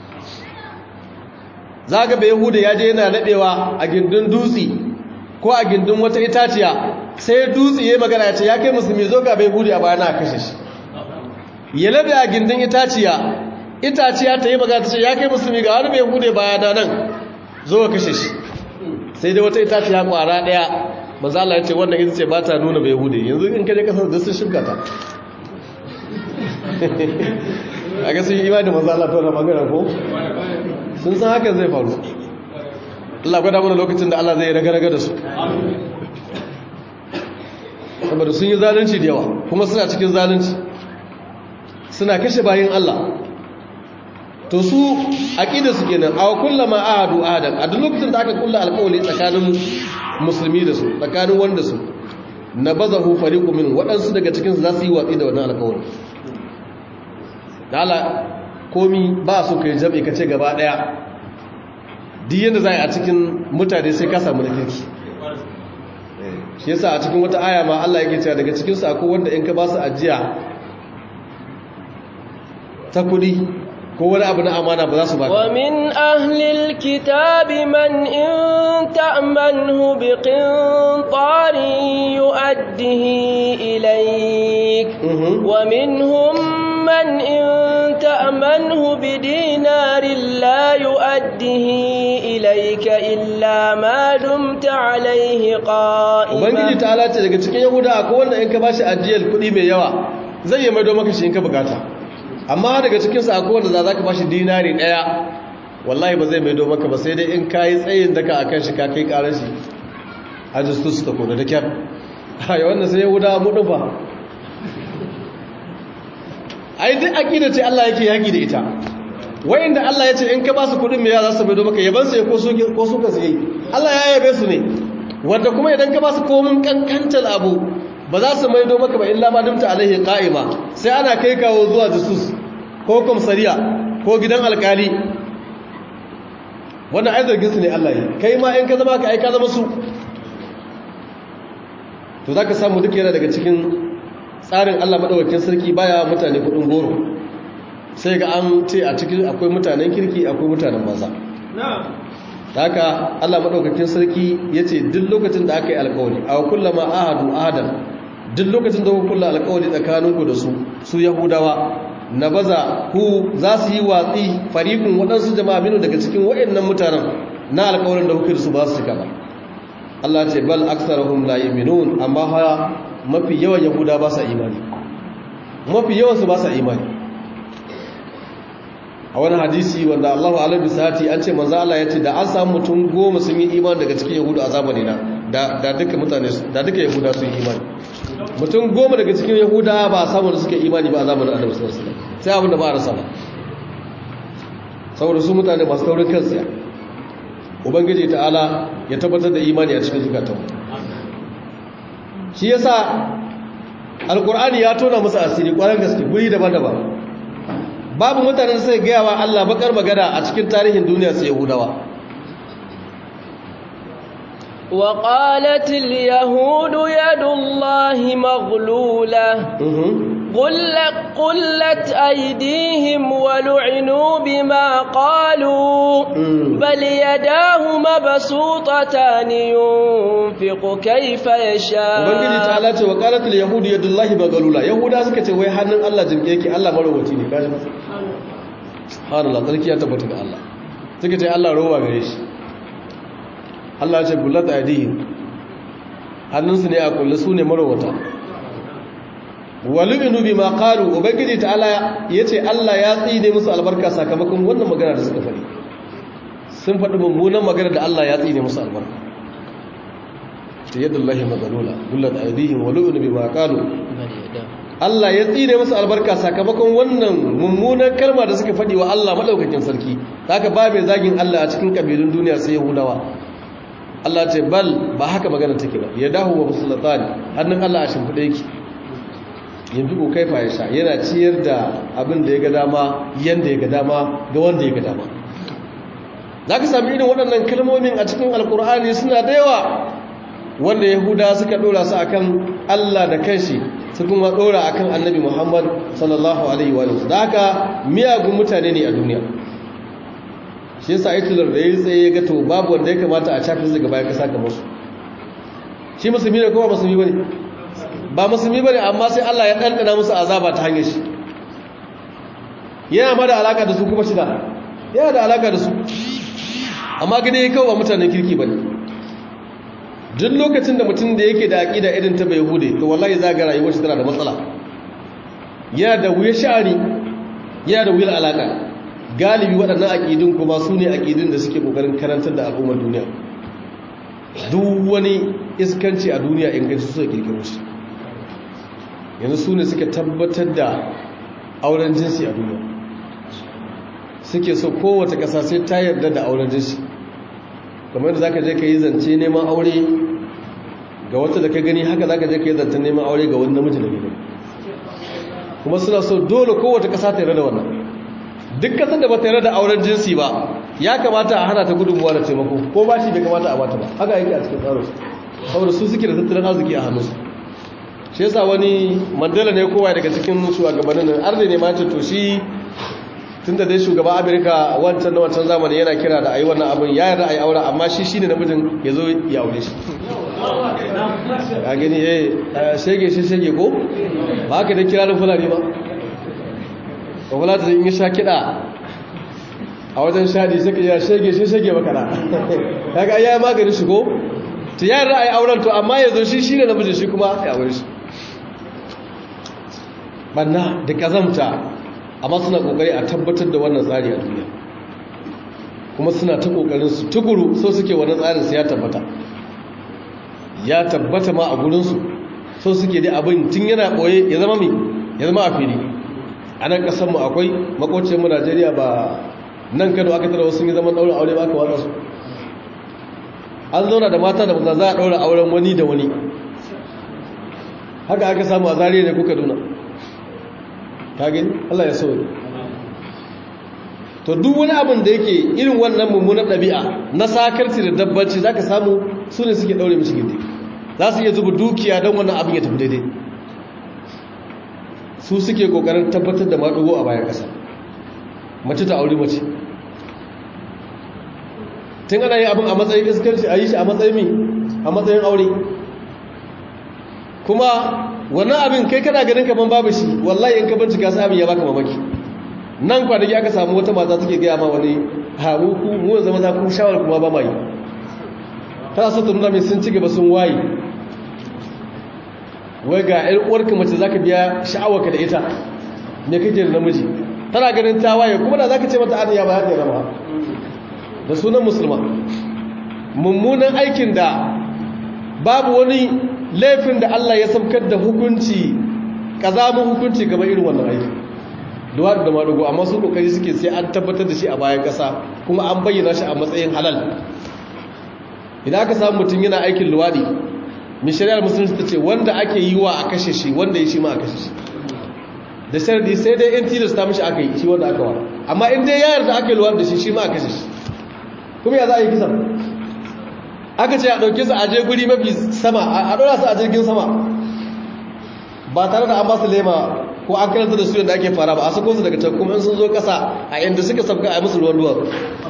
za ga bai yahuda ya je yana nadewa a gindin dutse ko a gindin wata itaciya sai dutse ya magana ya ce ya kai musulmi zo ga bai yahuda a bayan a kashe shi ya labe a gindin itaciya ta yi magana ta ce ya kai musulmi ga wani bai yahuda bayana nan zo ka kashe shi sai dai wata itaciya kwara daya maza Allah ya ce wannan ita ce ba ta nuna bai yahuda yanzu in kaje kasar da sun shuka ta a ga sun yi imani maza Allah ta wani magana ko sun san haka zai faru Allah gwada mana lokacin da Allah zai raga-raga da su saboda sun yi zalunci da yawa kuma suna cikin zalunci suna kashe bayin Allah to su aqida su kenan aw kullama ahadu ahadan a duk lokacin da aka kulla alƙawari tsakanin musulmi da su tsakanin wanda su nabazahu fariqu min wadansu daga cikin su za su yi watsi da wannan alƙawari dala komi ba su kai jabe kace gaba daya duk yanda zai a cikin mutane sai ka samu kirki shi yasa a cikin wata aya ma Allah yake cewa daga cikin su akwai wanda in ka ba su ajiya ta kudi ko wani abu na amana ba za su ba wa min ahlil kitabi man in ta'manhu biqintarin yu'addihi ilayk wa minhum man in ta'manhu bidinarin la yu'addihi ilayka illa ma dumta alayhi qa'ima ubangiji ta'ala ce daga cikin yahuda akwai wanda in ka bashi ajiyar kudi mai yawa zai yi maido maka shi in ka bukata amma daga cikinsu akwai wanda za ka bashi dinari ɗaya wallahi ba zai maido maka ba sai dai in ka yi tsayin daka a kan shi ka kai ƙarar shi hajjistus ta kone da kyar a yi wannan sai ya wuda muɗin ba a yi duk aƙida ce Allah yake yaƙi da ita wayanda Allah ya ce in ka ba su kuɗin mai yawa za su maido maka yaban su ya ko su ka su yi Allah ya yabe su ne wanda kuma idan ka ba su komin kankantar abu ba za su maido maka ba illa ma dumta alaihi qa'ima sai ana kai kawo zuwa jusus ko komsariya ko gidan alkali wannan ai zargin su ne Allah yi kai ma in ka zama ka aika zama su to zaka samu duk yana daga cikin tsarin Allah madaukakin sarki baya mutane kudin goro sai ga an ce a cikin akwai mutanen kirki akwai mutanen banza haka Allah madaukakin sarki yace duk lokacin da aka yi alƙawari aw kullama ahadu ahadan duk lokacin da kuka kulla alƙawari tsakaninku da su Yahudawa nabaza ku za su yi watsi fariqun wadansu jama'a minu daga cikin wayannan mutanen na alƙawarin da kuke da su ba su cika ba Allah ce bal aktsaruhum la yu'minun amma ha mafi yawan Yahuda ba sa imani mafi yawan su ba sa imani a wani hadisi wanda Allahu alaihi sati an ce manzo Allah ya ce da an samu mutum 10 sun yi imani daga cikin Yahudu a zamanin da duka mutane da duka Yahuda sun yi imani mutum 10 daga cikin Yahuda ba a samu da suke imani ba a zamanin Annabi sallallahu alaihi wasallam sai abin da ba a rasa ba saboda su mutane masu taurin kansu ubangiji ta'ala ya tabbatar da imani a cikin zukatan shi yasa alqur'ani ya tona musu asiri kwaran gaske guri daban-daban babu mutanen sai gaya wa Allah bakar magana a cikin tarihin duniya sai Yahudawa wa qalat al yahud yadullahi maghlula qullat aydihim wa lu'inu bima qalu bal yadahu mabsutatan yunfiqu kayfa yasha ubangiji ta'ala ce wa qalat al yahud yadullahi maghlula yahuda suka ce wai hannun Allah jimke yake Allah marwaci ne kaji subhanallah tsarki ya tabbata ga Allah suka ce Allah rowa gare shi Allah ya ce gullat aidihim hannunsu ne a kulle su ne marwata walubinu bima qalu ubangiji ta'ala yace Allah ya tsine musu albarka sakamakon wannan magana da suka faɗi sun faɗi mummunan magana da Allah ya tsine musu albarka ta yadullahi maghlula gullat aidihim walubinu bima qalu Allah ya tsine musu albarka sakamakon wannan mummunan kalma da suka faɗi wa Allah madaukakin sarki haka ba mai zagin Allah a cikin kabilun duniya sai Yahudawa Allah ce bal ba haka magana take ba ya dahu wa musulatan hannun Allah a shimfiɗe yake yanzu ko kaifa ya sha yana ciyar da abin da ya ga dama yanda ya ga dama ga wanda ya ga dama za ka sami irin waɗannan kalmomin a cikin alkur'ani suna da yawa wanda yahuda suka ɗora su akan Allah da kanshi su kuma ɗora akan annabi muhammad sallallahu alaihi wa sallam da haka miyagun mutane ne a duniya shi yasa aitular da ya tsaye ya ga to babu wanda ya kamata a shafi daga bayan kasa kamar su shi musulmi ne kuma musulmi bane ba musulmi bane amma sai Allah ya ɗanɗana musu azaba ta hanyar shi yana ma da alaka da su kuma shida yana da alaka da su amma gani ya kawo ba mutanen kirki bane duk lokacin da mutum da yake da aƙida irin ta bai hude to wallahi za ga rayuwar shi tana da matsala yana da wuya sha'ani yana da wuyar alaka galibi waɗannan aƙidun kuma su ne aƙidun da suke ƙoƙarin karantar da al'ummar duniya duk wani iskanci a duniya inganci su suka kirkiro shi yanzu su ne suka tabbatar da auren jinsi a duniya, suke so kowace ƙasa sai ta yarda da auren jinsi. kamar da za ka je ka yi zance neman aure ga wata da ka gani, haka za ka je ka yi zance neman aure ga wani namiji da gani. kuma suna so dole kowace ƙasa ta yarda da wannan. duk ƙasar da ba ta yarda da auren jinsi ba, ya kamata a hana ta gudunmuwa da taimako, ko ba shi bai kamata a bata ba. haka yake a cikin tsarinsu, saboda su suke da tattalin arziki a hannunsu. shi yasa wani Mandela ne kowa daga cikin shugabannin nan arne ne ma ce to shi tun da dai shugaban Amerika wancan na wancan zamani yana kira da a yi wannan abin, ya yarda a yi aure, amma shi ne namijin ya zo ya aure shi. ya gani shege ko ba haka dai kira da fulani ba. ba fulani da in yi sha kiɗa a wajen shaɗi suka yi shege makana. ya ga ya yi maganin shi ko ta yi ra'ayi auren to, amma ya zo shi ne namijin, shi kuma ya aure shi. banna da kazamta, amma suna kokari a tabbatar da wannan tsari a duniya, kuma suna ta kokarin su tukuru so suke wannan tsarin su ya tabbata ma a gurinsu, so suke dai abin tun yana boye ya zama a fili. a nan kasanmu akwai makocinmu Najeriya, ba nan Kano aka tara wasu sun yi zaman ɗaurin aure ba aka watsa su. an zauna da mata da maza za a ɗaura auren wani da wani, haka aka samu a Zariya ne kuka duna. ta gani Allah ya so. to duk wani abin da yake irin wannan mummunar ɗabi'a na sakarci da dabbanci za ka samu su ne suke ɗaure mishi gindi, za su iya zuba dukiya don wannan abin ya tafi daidai. su suke ƙoƙarin tabbatar da maɗugo a bayan ƙasa, mace ta auri mace. tun ana yi abin a matsayin iskarci, a yi shi a matsayin aure. kuma wannan abin kai kana ganin kaman babu shi, wallahi in ka bincika sai abin ya baka mamaki. nan kwanaki aka samu wata mata take gaya ma wani mu zama za ku shawar kuma ba mai, tana so ta nuna mai sun ci gaba sun waye. wai ga ƴar uwarka mace zaka biya sha'awarka da ita, me kake da namiji? tana ganin ta waye, kuma da zaka ce mata aniya ba ya zama da sunan musulma. mummunan aikin da babu wani laifin da Allah ya saukar da hukunci, kazamin hukunci gaba irin wannan aiki, duwa da madugo. amma su kokari suke sai an tabbatar da shi a bayan kasa, kuma an bayyana shi a matsayin halal. idan aka samu mutum yana aikin luwadi, mai shari'ar musulunci ta ce wanda ake yi wa a kashe shi, wanda ya shi ma a kashe shi, da sharadi sai dai in tilasta mishi aka yi shi wanda aka wa. amma in dai ya yarda aka yi luwadi da shi ma a kashe shi. kuma ya za a yi kisan? aka ce a ɗauke su a je guri mafi sama, a ɗora su a jirgin sama, ba tare da an ba su lema ko an karanta da su yadda ake fara ba, a sako su daga can, kuma in sun zo ƙasa a inda suka sabga a yi musu ruwan duwar.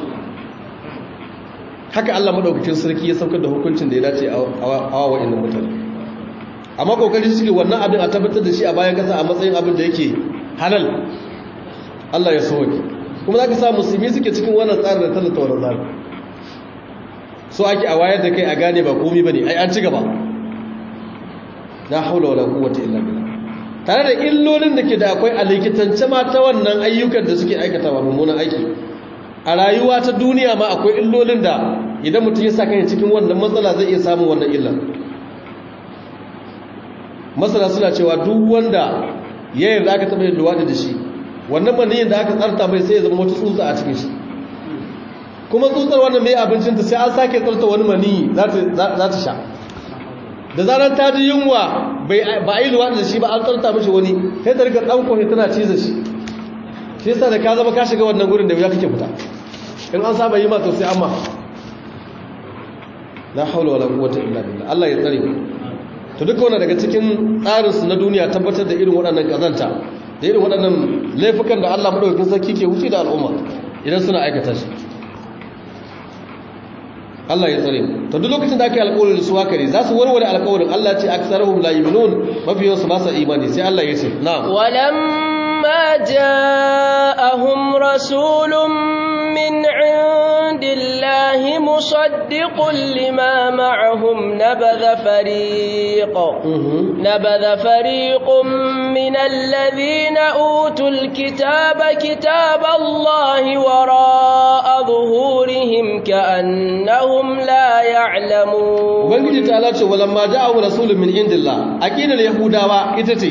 haka Allah maɗaukakin sarki ya saukar da hukuncin da ya dace a wawa inda mutane. amma kokari suke wannan abin a tabbatar da shi a bayan ƙasa a matsayin abin da yake halal. Allah ya sauke. kuma za ka sa musulmi suke cikin wannan tsarin da tallata wannan tsarin. so ake a wayar da kai a gane ba komi ba ne, ai an ci gaba. la haula wala quwwata illa billah. tare da illolin da ke da akwai a likitance ma ta wannan ayyukan da suke aikatawa mummunan aiki, a rayuwa ta duniya ma akwai illolin da idan mutum ya sa kai cikin wannan matsala zai iya samun wannan illa. masana suna cewa duk wanda ya yarda aka taɓa yin luwaɗi da shi, wannan maniyin da aka tsarta mai sai ya zama wata tsutsa a cikin shi. kuma tsutsar wannan mai abincinta sai an sake tsarta wani maniyi za ta sha. da zarar ta ji yunwa ba a yi luwaɗi da shi ba, an tsarta mashi wani, sai ta rika ɗauko shi tana ciza shi. shi yasa da ka zama ka shiga wannan gurin da wuya kake fita. in an saba yi ma to sai amma la haula wala quwwata illa billah. Allah ya tsare mu. to duka wannan daga cikin tsarinsu na duniya tabbatar da irin waɗannan ƙazanta da irin waɗannan laifukan da Allah maɗaukakin sarki ke wuce da al'umma idan suna aikata shi. Allah ya tsare. to duk lokacin da aka yi alƙawarin su haka ne za su warware alƙawarin. Allah ce aktsaruhum la yu'minun, mafiyansu ba sa imani. sai Allah ya ce na'am, walamma ja'ahum rasulun min 'indillahi musaddiqun lima ma'ahum nabadha fariqun min alladhina utul kitaba kitaballahi wara'a dhuhurihim ka'annahum la ya'lamun. ubangiji ta ce walamma ja'ahum rasulun min indillah. aqidar yahudawa ita ce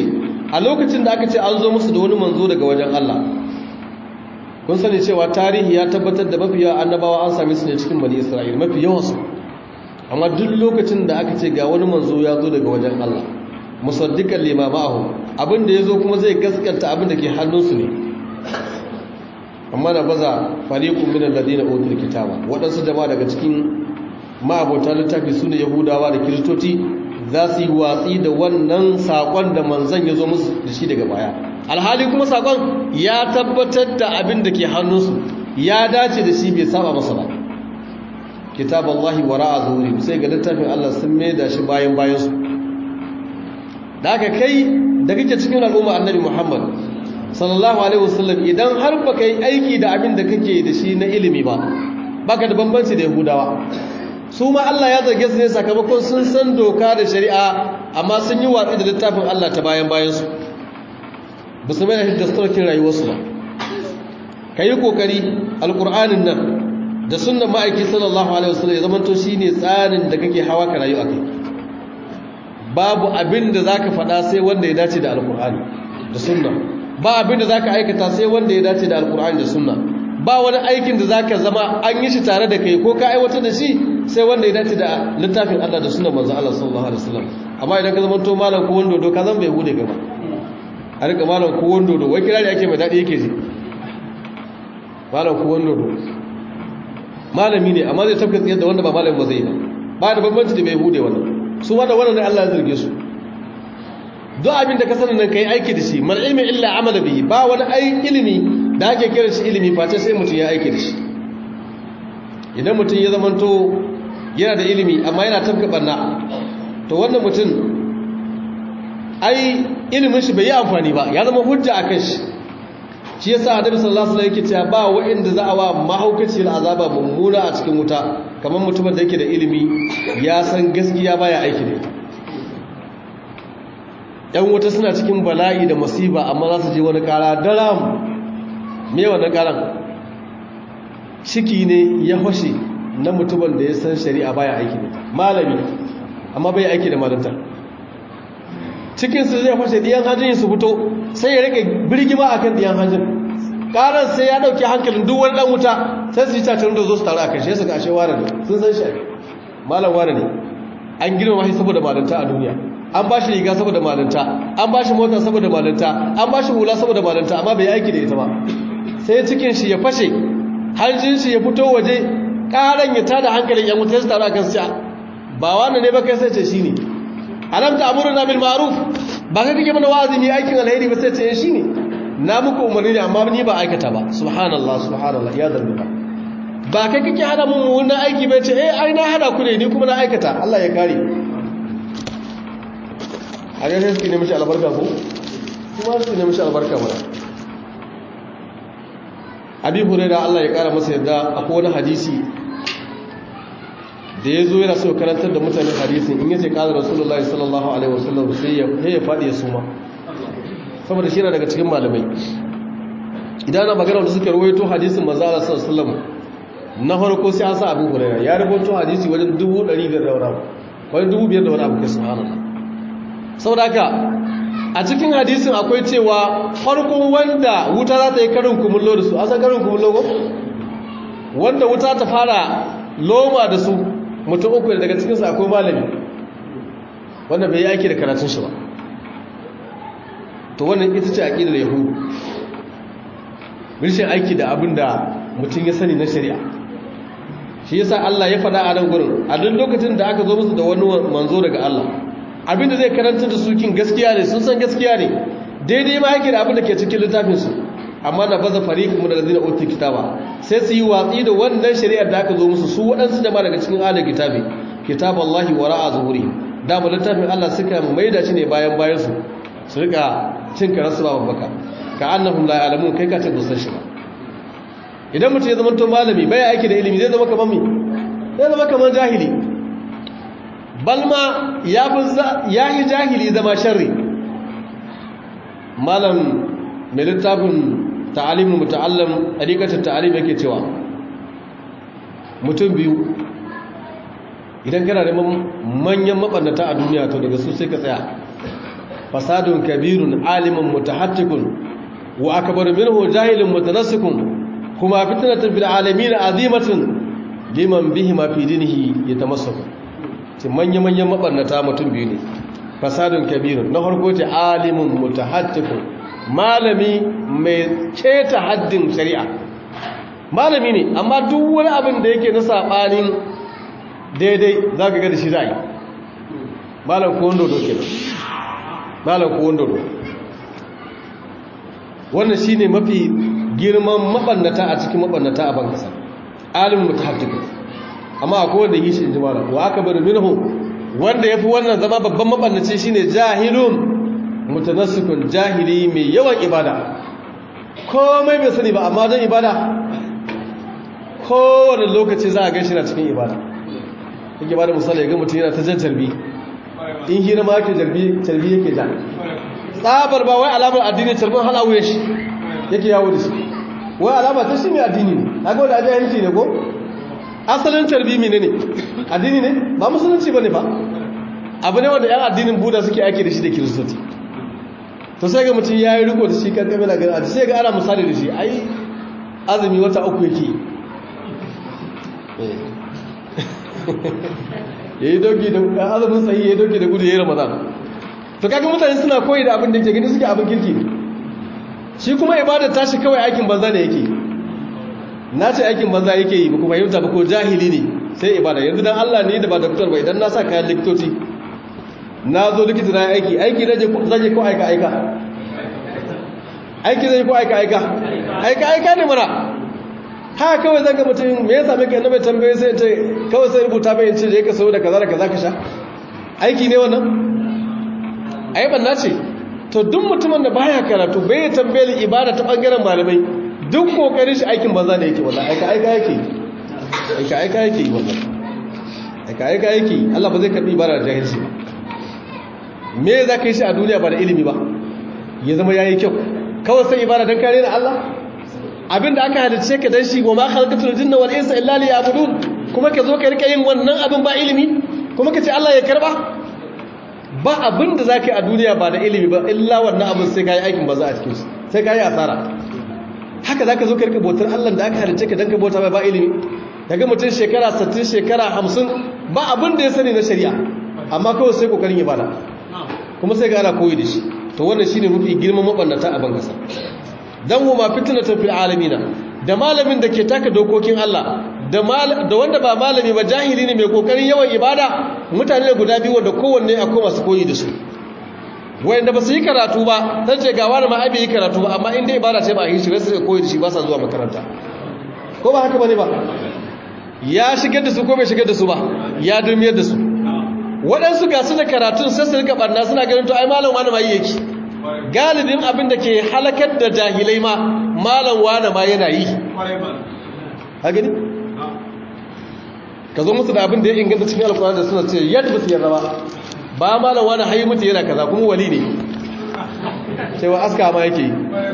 a lokacin da aka ce an zo musu da wani manzo daga wajen Allah kun sani cewa tarihi ya tabbatar da mafiya annabawa an same su ne cikin bani Isra'ila mafi yawansu amma duk lokacin da aka ce ga wani manzo ya zo daga wajen Allah musaddiqan lima ma'ahu abinda yazo kuma zai gaskanta abinda ke hannunsu ne amma da baza fariqun min alladhina utul kitaba wadansu jama'a daga cikin ma'abota littafi sune yahudawa da kiristoci za su yi watsi da wannan sakon da manzon yazo musu da shi daga baya alhali kuma sakon ya tabbatar da abinda ke hannunsu ya dace da shi bai saba masa ba kitaballahi wara'a zuhurihim sai ga littafin Allah sun maida shi bayan su da aka kai da kake cikin al'umma annabi Muhammad sallallahu alaihi wasallam idan har baka yi aiki da abin da kake da shi na ilimi ba baka da bambanci da yahudawa su ma Allah ya zarge su ne sakamakon sun san doka da shari'a amma sun yi watsi da littafin Allah ta bayan su ba su mai da hiddastokin rayuwarsu ba ka yi kokari alƙur'anin nan da sunnan ma'aiki sallallahu alaihi wasallam ya zamanto shine tsarin da kake hawa ka rayu akai babu abin da zaka faɗa sai wanda ya dace da alƙur'ani da sunna ba abin da zaka aikata sai wanda ya dace da alƙur'ani da sunna ba wani aikin da zaka zama an yi shi tare da kai ko ka aiwatar da shi sai wanda ya dace da littafin Allah da sunnar manzo Allah sallallahu alaihi wasallam amma idan ka zamanto malam ko wando do ka zan bai hude gaba a rika malam ko wando do wai kirari ake mai dadi yake ji malam ko wando do malami ne amma zai tafka tsiyar da wanda ba malami ba zai ba da bambanci da bai hude wannan su wanda wannan Allah ya zarge su duk abin da ka sanin nan kai aiki da shi mal ilmi illa amala bihi ba wani ilimi da ake kira shi ilimi face sai mutum ya aiki da shi idan mutum ya zamanto yana da ilimi amma yana tafka barna to wannan mutum ai ilimin shi bai yi amfani ba ya zama hujja akan shi yasa Annabi sallallahu alaihi wasallam yake cewa ba wa'inda za a wa mahaukaciyar azaba mummuna a cikin wuta kamar mutumin da yake da ilimi ya san gaskiya baya aiki da ita yan wuta suna cikin bala'i da masiba amma za su je wani kara daram me wannan karan ciki ne ya fashe na mutumin da ya san shari'a baya aiki da ita malami amma bai aiki da malanta cikinsu zai fashe diyan hajjin su fito sai ya rike birgima akan diyan hajjin karan sai ya dauki hankalin duk wani dan wuta sai su yi tatarin da zo su taru a kashe su ga ashe ware ne sun san shi malam ware ne an girma shi saboda malanta a duniya an ba shi riga saboda malanta an ba shi mota saboda malanta an ba shi hula saboda malanta amma bai aiki da ita ba sai cikin shi ya fashe hanjin shi ya fito waje karan ya tada hankalin yan wuta su taru a kan sa ba wannan ne ba kai sai ce shine alam ta'muruna bil ma'ruf ba kai kike mana wa'azi ne aikin alheri ba sai ce shine na muku umarni ne amma ni ba aikata ba subhanallah ya zalluka ba kai kike hada mun wannan aiki ba ce ai na hada ku ne ni kuma na aikata Allah ya kare a ga sai ne mishi albarka ko kuma sai ne mishi albarka mana Abi Hurairah Allah ya kara masa yadda akwai wani hadisi da ya zo yana so karantar da mutane hadisin in yace qala rasulullahi sallallahu alaihi wasallam sai ya fadi ya suma saboda shi yana daga cikin malamai idan na magana da suke rawaito hadisin manzo Allah sallallahu alaihi wasallam na farko sai an sa Abu Hurairah ya rubuto hadisi wajen 100 da wani wani 5,000 da wani abu kai subhanallah saboda haka a cikin hadisin akwai cewa farkon wanda wuta za ta yi karin kumullo da su an san karin kumullo ko wanda wuta ta fara loma da su mutum uku daga cikinsu akwai malami wanda bai yi aiki da karatun shi ba to wannan ita ce aƙidar yahudu rishin aiki da abin da mutum ya sani na shari'a shi yasa Allah ya faɗa a nan gurin a duk lokacin da aka zo musu da wani manzo daga Allah abin da zai karanta da su kin gaskiya ne sun san gaskiya ne daidai ma yake da abin da ke cikin littafin su amma na baza fariqun min allazina utul kitaba sai su yi watsi da wannan shari'ar da aka zo musu su waɗansu jama'a daga cikin ahlul kitabi kitaballahi wara'a zuhurihim da mu littafin Allah suka maida shi ne bayan su rika cin karansu ba babbaka ka annahum la ya'lamun kai ka ce dusan shi ba idan mutum ya zama to malami bai aiki da ilimi zai zama kamar me zai zama kamar jahili balma ya yi jahili zama sharri malam mai littafin ta'alimin muta'allam ɗariƙatar ta'alim yake cewa mutum biyu idan kana da manyan mabannata a duniya to daga su sai ka tsaya fasadun kabirun alimun mutahattikun wa akbar minhu jahilun mutanassikun kuma fitnatun fil alamin azimatun liman bihima fi dinihi yatamassaku ce manya-manyan mabarnata mutum biyu ne fasadun kabirun na farko ce alimun mutahattikun malami mai keta haddin shari'a malami ne amma duk wani abin da yake na sabanin daidai zaka ga da shi zai malam ko wando doke malam ko wando wannan shine mafi girman mabannata a cikin mabannata a ban kasa alimun mutahattikun amma akwai wanda yi shi inji malam wa akbar minhu wanda yafi wannan zama babban mabannaci shine jahilun mutanassikun jahili mai yawan ibada komai bai sani ba amma don ibada kowane lokaci za a gaishe na cikin ibada yake ba da misali ya ga mutum yana ta jan tarbi in hira ma yake tarbi yake ja tsabar ba wai alamar addini tarbin hana wuya shi yake yawo da shi wai alama ta shi mai addini ne haka wadda ajiyanci ne ko asalin tarbi mene ne addini ne ba musulunci ba ne ba abu ne wanda yan addinin buda suke aiki da shi da kiristoci to sai ga mutum ya yi riko da shi kan kamila gani sai ga ana misali da shi ai azumi wata uku yake ya yi doki da azumin tsayi ya yi doki da gudu ya yi ramadan to kaga mutane suna koyi da abin da ke gani suke abin kirki ne shi kuma ibadar tashi kawai aikin banza ne yake na ce aikin banza yake yi ba kuma fahimta ba ko jahili ne sai ibada yanzu dan Allah ne da ba doktor ba idan na sa kayan likitoci na zo likita na aiki zai ko aika aiki zai ko aika ne mana haka kawai zanga mutum me yasa muke annabi tambaye sai ce kawai sai rubuta mai ce je ka sayo da kaza da kaza ka sha aiki ne wannan ai banna ce to duk mutumin da baya karatu bai tambaye ibada ta bangaren malamai duk kokarin shi aikin banza ne yake wallahi aika yake wallahi aika yake Allah ba zai karbi ibada da jahilci ba me za ka yi shi a duniya ba da ilimi ba ya zama yayi kyau kawai sai ibada dan kare da Allah abinda aka halice ka dan shi goma khalaqatul jinna wal insa illa liya'budun kuma ka zo ka rika yin wannan abin ba ilimi kuma ka ce Allah ya karba ba abinda zaka yi a duniya ba da ilimi ba illa wannan abin sai kai aikin banza a cikin shi sai kai asara haka zaka zo ka rika bautar Allah da aka halice ka dan ka bauta ba ilimi daga mutum shekara 60 shekara 50 ba abin da ya sani na shari'a amma kawai sai kokarin ibada kuma sai ga ana koyi da shi to wannan shine mafi girman mabannata a bangasa dan huma fitnatun fil alamina da malamin da ke taka dokokin Allah da wanda ba malami ba jahili ne mai kokarin yawan ibada mutane guda biyu wanda kowanne akwai masu koyi da su wanda ba su yi karatu ba dan ce ga wani ma ai bai yi karatu ba amma inda ibada ce ba a yi shi sai koyi da shi ba sa zuwa makaranta ko ba haka bane ba ya shigar da su ko bai shigar da su ba ya dumiyar da su waɗansu ga su da karatun sai su rika barna suna ganin to ai malam wani ma yi yake galibin abin da ke halakar da jahilai ma malam wane ma yana yi ha gani ka zo musu da abin da ya inganta cikin alkur'ani da suna ce yadda ba su yarda ba malam wane hayi mutu yana kaza kuma wali ne cewa aska ma yake yi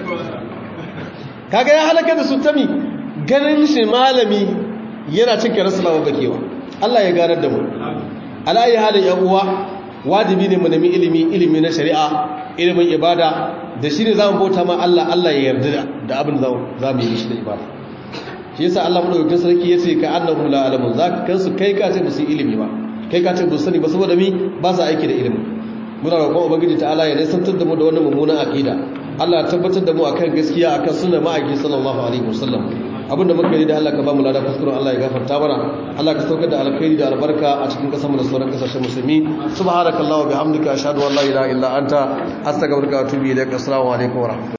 kaga ya halakar da su tami ganin shi malami yana cin karansu na bakewa Allah ya ganar da mu alayi halin yan uwa wajibi ne mu nemi ilimi na shari'a ilimin ibada da shi ne za mu bauta ma Allah ya yarda da abin da za mu yi shi da ibada shi yasa Allah madaukakin sarki ya ce ka annahum la alamun za ka kansu kai ka ce ba su ilimi ba kai ka ce ba su sani ba saboda mi ba su aiki da ilimi muna roƙon ubangiji ta'ala ya nisantar da mu da wannan mummunan aqida Allah ya tabbatar da mu akan gaskiya akan sunnar ma'aiki sallallahu alaihi wasallam abinda muka yi da Allah ka ba mu lada kuskuren Allah ya gafarta mana Allah ka saukar da alkhairi da albarka a cikin kasar mu da sauran kasashen musulmi subhanakallahu wa bihamdika ashhadu an la ilaha illa anta astaghfiruka wa atubu ilaik assalamu alaikum wa rahmatullahi